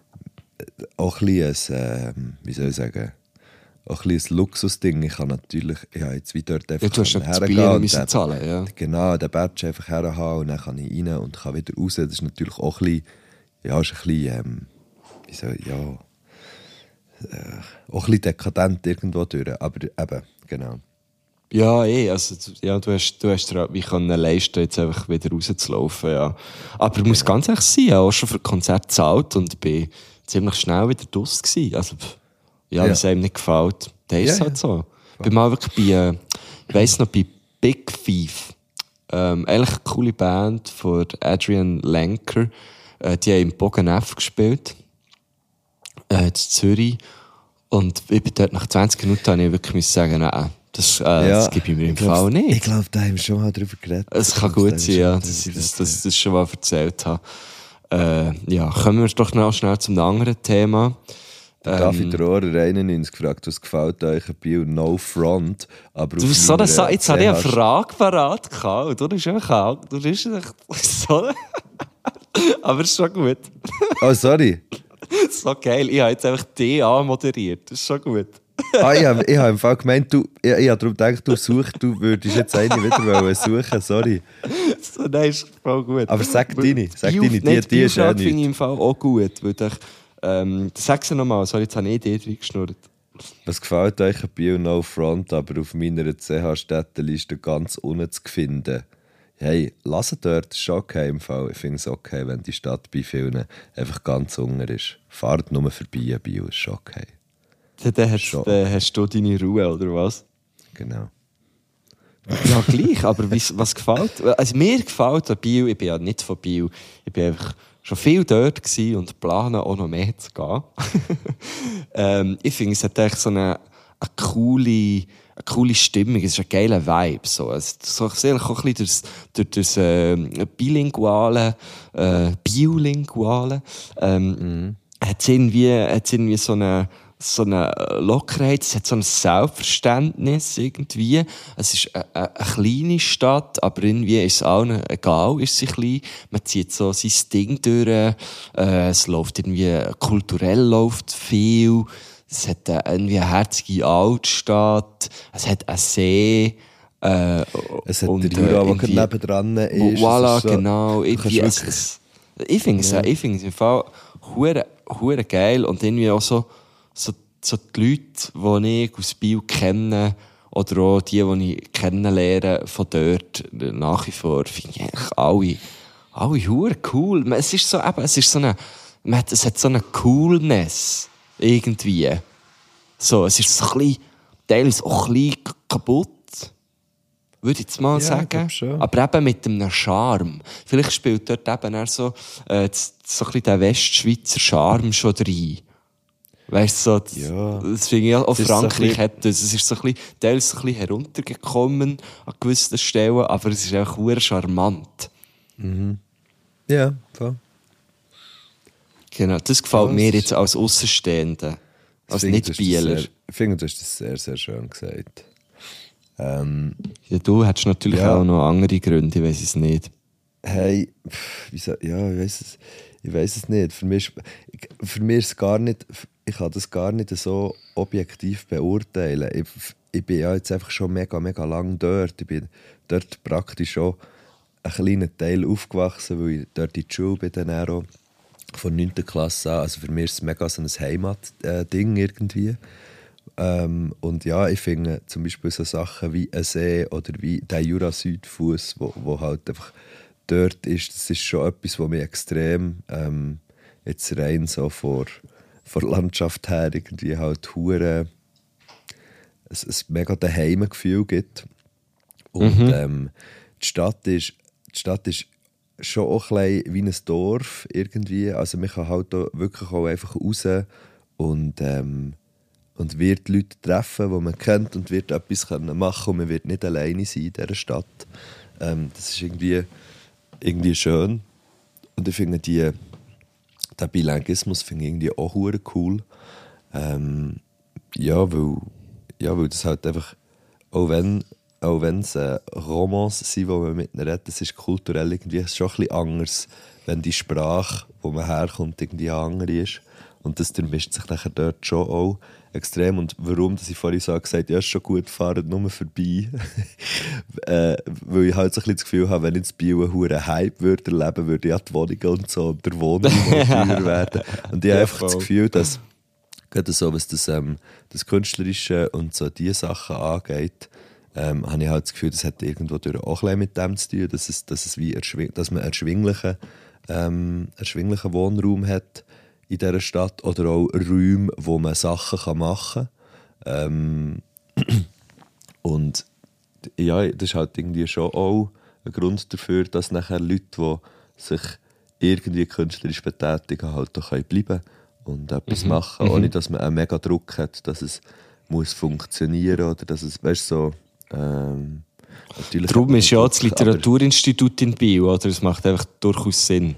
E: bisschen wie soll ich sagen, auch ein bisschen ein Luxusding. Ich habe jetzt wie dort einfach
D: Ja, du hast ja das
E: hergehen
D: Billett
E: und
D: müssen zahlen, ja.
E: Genau, den Badge einfach herhaben und dann kann ich rein und kann wieder raus. Das ist natürlich auch ein bisschen, ja, ist ein bisschen, wie soll ich, ja, auch ein bisschen dekadent irgendwo durch, aber eben, genau.
D: Ja, also, ja, du hast dir wie können leisten, jetzt einfach wieder rauszulaufen, ja. Aber ich muss ganz ehrlich sein, ich habe auch schon für Konzerte gezahlt und bin ziemlich schnell wieder draus gewesen. Also, ja, wenn es einem nicht gefällt, dann ist es halt so. Ich bin mal wirklich bei, ich weiss noch, bei Big Thief, eigentlich eine coole Band von Adrian Lenker, die haben im Bogen F gespielt, in Zürich. Und ich bin dort nach 20 Minuten habe ich wirklich sagen, nein, das gebe ich mir im Fall nicht.
E: Ich glaube, da haben wir schon mal drüber geredet.
D: Es kann gut sein, ja, dass ich das schon mal erzählt habe. Ja, kommen wir doch noch schnell zum anderen Thema.
E: David Rohrer 91 gefragt, was gefällt euch an Biel? No front. Aber
D: Du bist so eine jetzt hatte ich eine Frage parat gehabt und du bist einfach du bist echt so. Aber ist schon gut.
E: Oh, sorry.
D: So geil. Ich habe jetzt einfach die moderiert. Das ist schon gut.
E: Ich habe im Fall gemeint, ich habe darum gedacht, du würdest jetzt eine wieder suchen, sorry.
D: So, nein, ist voll gut.
E: Aber sag deine, die
D: ist
E: ja
D: finde ich
E: nicht.
D: im Fall auch gut. Sag sie nochmal, sorry, jetzt habe ich die reingeschnurrt.
E: Was gefällt euch an Biel No Front, aber auf meiner CH-Städteliste ganz unten zu finden? Hey, lasst dort, das ist okay im Fall. Ich finde es okay, wenn die Stadt bei vielen einfach ganz unten ist. Fahrt nur vorbei an Biel, ist okay.
D: Dann hast du deine Ruhe, oder was?
E: Genau.
D: Ja, gleich, aber was gefällt? Also mir gefällt an Biel, ich bin ja nicht von Biel, ich bin einfach schon viel dort gewesen und plane auch noch mehr zu gehen. Ich finde, es hat echt so eine coole Stimmung, es ist ein geiler Vibe. So. Es ist auch ein bisschen durch das bilinguale, hat es irgendwie so eine Lockerheit, es hat so ein Selbstverständnis irgendwie. Es ist eine kleine Stadt, aber irgendwie ist es allen egal, ist sie klein. Man zieht so sein Ding durch, es läuft irgendwie, kulturell läuft viel, es hat irgendwie eine herzige Altstadt, es hat einen See,
E: es hat der Jura, der nebendran ist.
D: Voilà,
E: so,
D: genau. Ich finde es im Fall hure geil und irgendwie auch so die Leute, die ich aus Biel kenne, oder auch die ich kennenlerne von dort, nach wie vor, finde ich eigentlich alle hure cool. Es ist so, es hat so eine Coolness, irgendwie. So, es ist so ein bisschen, teilweise auch ein bisschen kaputt, würde ich jetzt mal sagen. Aber eben mit einem Charme. Vielleicht spielt dort eben auch so ein bisschen der Westschweizer Charme schon rein. Weißt du, das finde ich auch Frankreich so hat das. Es ist so ein bisschen, teilweise ein bisschen heruntergekommen an gewissen Stellen, aber es ist auch sehr charmant.
E: Mhm. Ja, voll.
D: Genau, das gefällt mir jetzt als Aussenstehender, als Nicht-Bieler.
E: Ich finde, du hast das sehr, sehr schön gesagt.
D: Ja, du hättest natürlich auch noch andere Gründe, ich weiss es nicht.
E: Hey, ich weiss es nicht. Für mich ist es gar nicht, ich kann das gar nicht so objektiv beurteilen. Ich bin ja jetzt einfach schon mega, mega lang dort. Ich bin dort praktisch schon einen kleinen Teil aufgewachsen, weil ich dort in die Schule bin, dann auch von 9. Klasse an. Also für mich ist es mega so ein Heimatding irgendwie. Und ja, ich finde zum Beispiel so Sachen wie ein See oder wie der Jura-Südfuss, wo halt einfach dort ist, das ist schon etwas, was mich extrem jetzt rein so vor Landschaft her irgendwie halt hure ein mega Daheimgefühl gibt. Und die Stadt ist schon auch ein bisschen wie ein Dorf irgendwie. Also man kann halt auch wirklich auch einfach raus und wird Leute treffen, die man kennt und wird etwas machen können und man wird nicht alleine sein in dieser Stadt. Das ist irgendwie schön. Und ich finde den Bilinguismus finde ich irgendwie auch hure cool. Weil das halt einfach, auch wenn es Romans sind, wo man mit ihnen redet, das ist kulturell irgendwie schon ein bisschen anders, wenn die Sprache, wo man herkommt, irgendwie eine andere ist. Und das mischt sich nachher dort schon auch extrem. Und warum, dass ich vorhin so gesagt habe, ja, ist schon gut, fahren nur vorbei. Weil ich halt so ein bisschen das Gefühl habe, wenn ich in Biel einen hohen Hype würde erleben würde, ja die Wohnungen und so und der Wohnraum teuer werden. Und ich habe einfach das Gefühl, dass gerade so, was das Künstlerische und so diese Sachen angeht, habe ich halt das Gefühl, das hat irgendwo durch auch ein bisschen mit dem zu tun, dass man erschwinglichen Wohnraum hat in dieser Stadt oder auch Räume, wo man Sachen machen kann. Und ja, das ist halt irgendwie schon auch ein Grund dafür, dass nachher Leute, die sich irgendwie künstlerisch betätigen, halt auch bleiben können und etwas machen, ohne dass man einen mega Druck hat, dass es muss funktionieren oder dass es, weißt so.
D: Darum ist ja das Literaturinstitut in Biel, oder? Das macht einfach durchaus Sinn.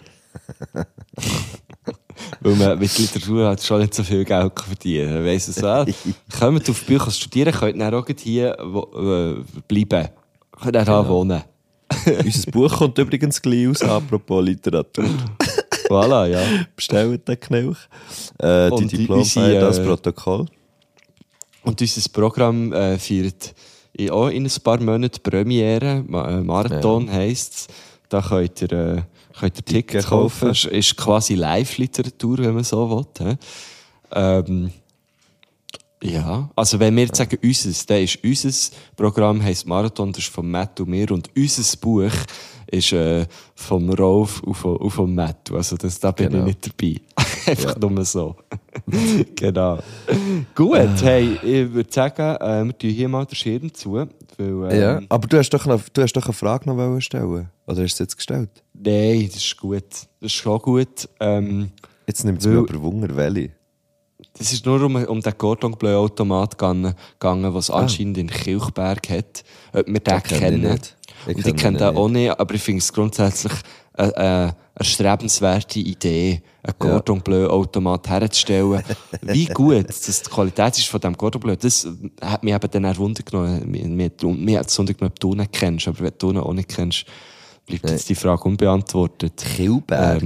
D: Weil man mit Literatur halt schon nicht so viel Geld verdienen kann. Weiss es auch. Kommt auf Bücher studieren, könnt ihr auch hier bleiben. Könnt ihr auch wohnen.
E: Unser Buch kommt übrigens gleich aus, apropos Literatur.
D: Voilà, ja.
E: Bestellt den Knilch. Die
D: Und
E: Diplomarbeit, das Protokoll.
D: Und unser Programm feiert auch in ein paar Monaten Premiere. Marathon heisst es. Da könnt ihr Tickets kaufen. Ist quasi Live-Literatur, wenn man so will. Ja, also wenn wir jetzt sagen, dann ist unser Programm heisst Marathon, das ist von Matt und mir. Und unser Buch ist vom Rolf und vom Matt. Also da bin ich nicht dabei. Einfach nur so. Genau. Gut, hey, ich würde sagen, wir tun hier mal den Schirm zu. Weil,
E: aber du hast doch eine Frage noch stellen. Oder hast du es jetzt gestellt?
D: Nein, das ist gut. Das ist schon gut.
E: Jetzt nimmt es mir aber Wunder, welche.
D: Es ist nur um den Cordon Bleu Automat gegangen, was anscheinend in Kilchberg hat. Ob wir den kennen. Und ich kenne den auch nicht, aber ich finde es grundsätzlich eine erstrebenswerte Idee, einen Cordon Bleu Automat herzustellen. Wie gut dass die Qualität ist von diesem Cordon Bleu, das hat mich eben dann auch Wunder genommen. Mir hat es Wunder genommen, ob du ihn kennst, aber wenn du ihn auch nicht kennst, bleibt jetzt die Frage unbeantwortet.
E: Kilchberg.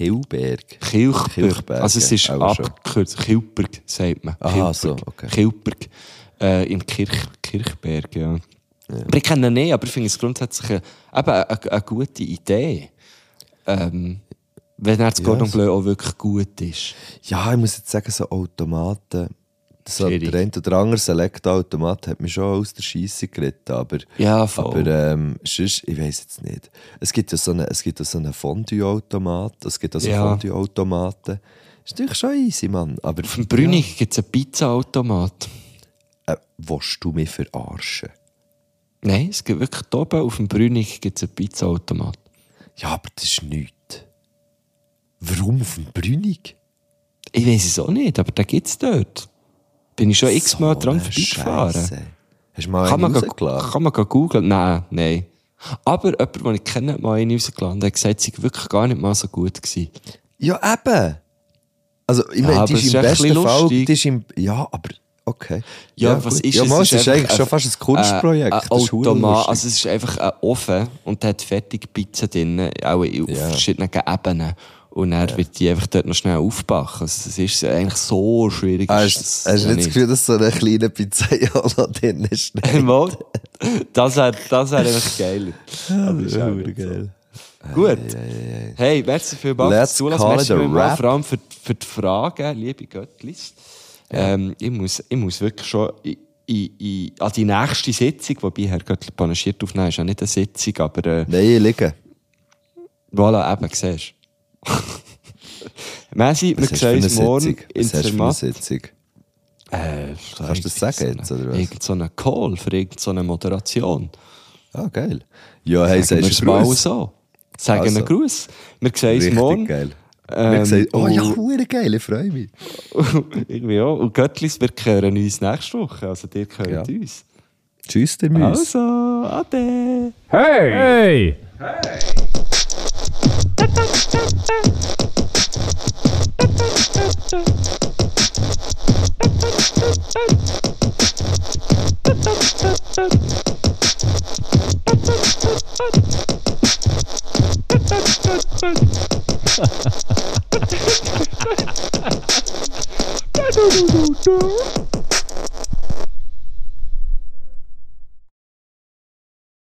D: Also es ist abgekürzt. Kilberg, sagt man.
E: Aha, so, okay.
D: Kilberg. In Kirchberg, ja. Aber ich kenne ihn nicht, aber ich finde es grundsätzlich eine gute Idee. Wenn das Cordon Bleu auch wirklich gut ist.
E: Ja, ich muss jetzt sagen, so Automaten, der ein oder andere Select-Automat hat mich schon aus der Scheisse geritten, aber, sonst, ich weiss jetzt nicht. Es gibt ja so einen Fondue-Automat, es gibt also Fondue-Automaten. Ist natürlich schon easy, Mann. Aber
D: auf dem Brünig gibt es einen Pizza-Automat.
E: Willst du mich verarschen?
D: Nein, es gibt wirklich hier oben auf dem Brünig gibt's einen Pizza-Automat.
E: Ja, aber das ist nichts. Warum auf dem Brünig?
D: Ich weiss es auch nicht, aber den gibt es dort. Bin ich schon x-mal dran vorbeigefahren.
E: Hast du mal einen rausgeladen?
D: Kann man googeln? Nein. Aber jemand, den ich kenne, hat mal einen rausgeladen. Der hat gesagt, es sei wirklich gar nicht mal so gut gewesen.
E: Ja, eben. Also, ich meine, die ist im besten Fall... Ja, aber... Okay.
D: Ja, was ist
E: es?
D: Es
E: ist eigentlich schon fast ein Kunstprojekt.
D: Ein Automat, also es ist einfach ein Ofen und der hat fertige Pizza drin, auch auf verschiedenen Ebenen. Und dann wird die einfach dort noch schnell aufbacken. Also es ist eigentlich so schwierig.
E: Hast du nicht das Gefühl, dass so eine kleine Pizza drin ist?
D: Das wäre einfach geil.
E: Das ist auch geil.
D: Gut. Hey, merci vielmals. Merci vielmals, vor allem für die Fragen, liebe Göttlis. Ich muss wirklich schon an die nächste Sitzung, wobei Herr Göttli panaschiert aufnehmen, ist ja nicht eine Sitzung, aber...
E: Nein, liegen.
D: Voilà, eben, siehst du. Messi, wir sehen uns morgen in Zermatt.
E: Sitzung? Kannst du das sagen jetzt, oder was?
D: Irgend so einen Call für irgendeine Moderation.
E: Ah, geil. Ja, hey, sagst du
D: mal so. Sagen einen Gruß. Wir sehen uns morgen.
E: Geil. Wir sagen, oh ja, hure geil, ich freue mich.
D: Irgendwie auch. Und Göttlis, wir hören uns nächste Woche. Also, ihr hört uns.
E: Tschüss, der Müs.
D: Also, ade.
A: Hey! Hey!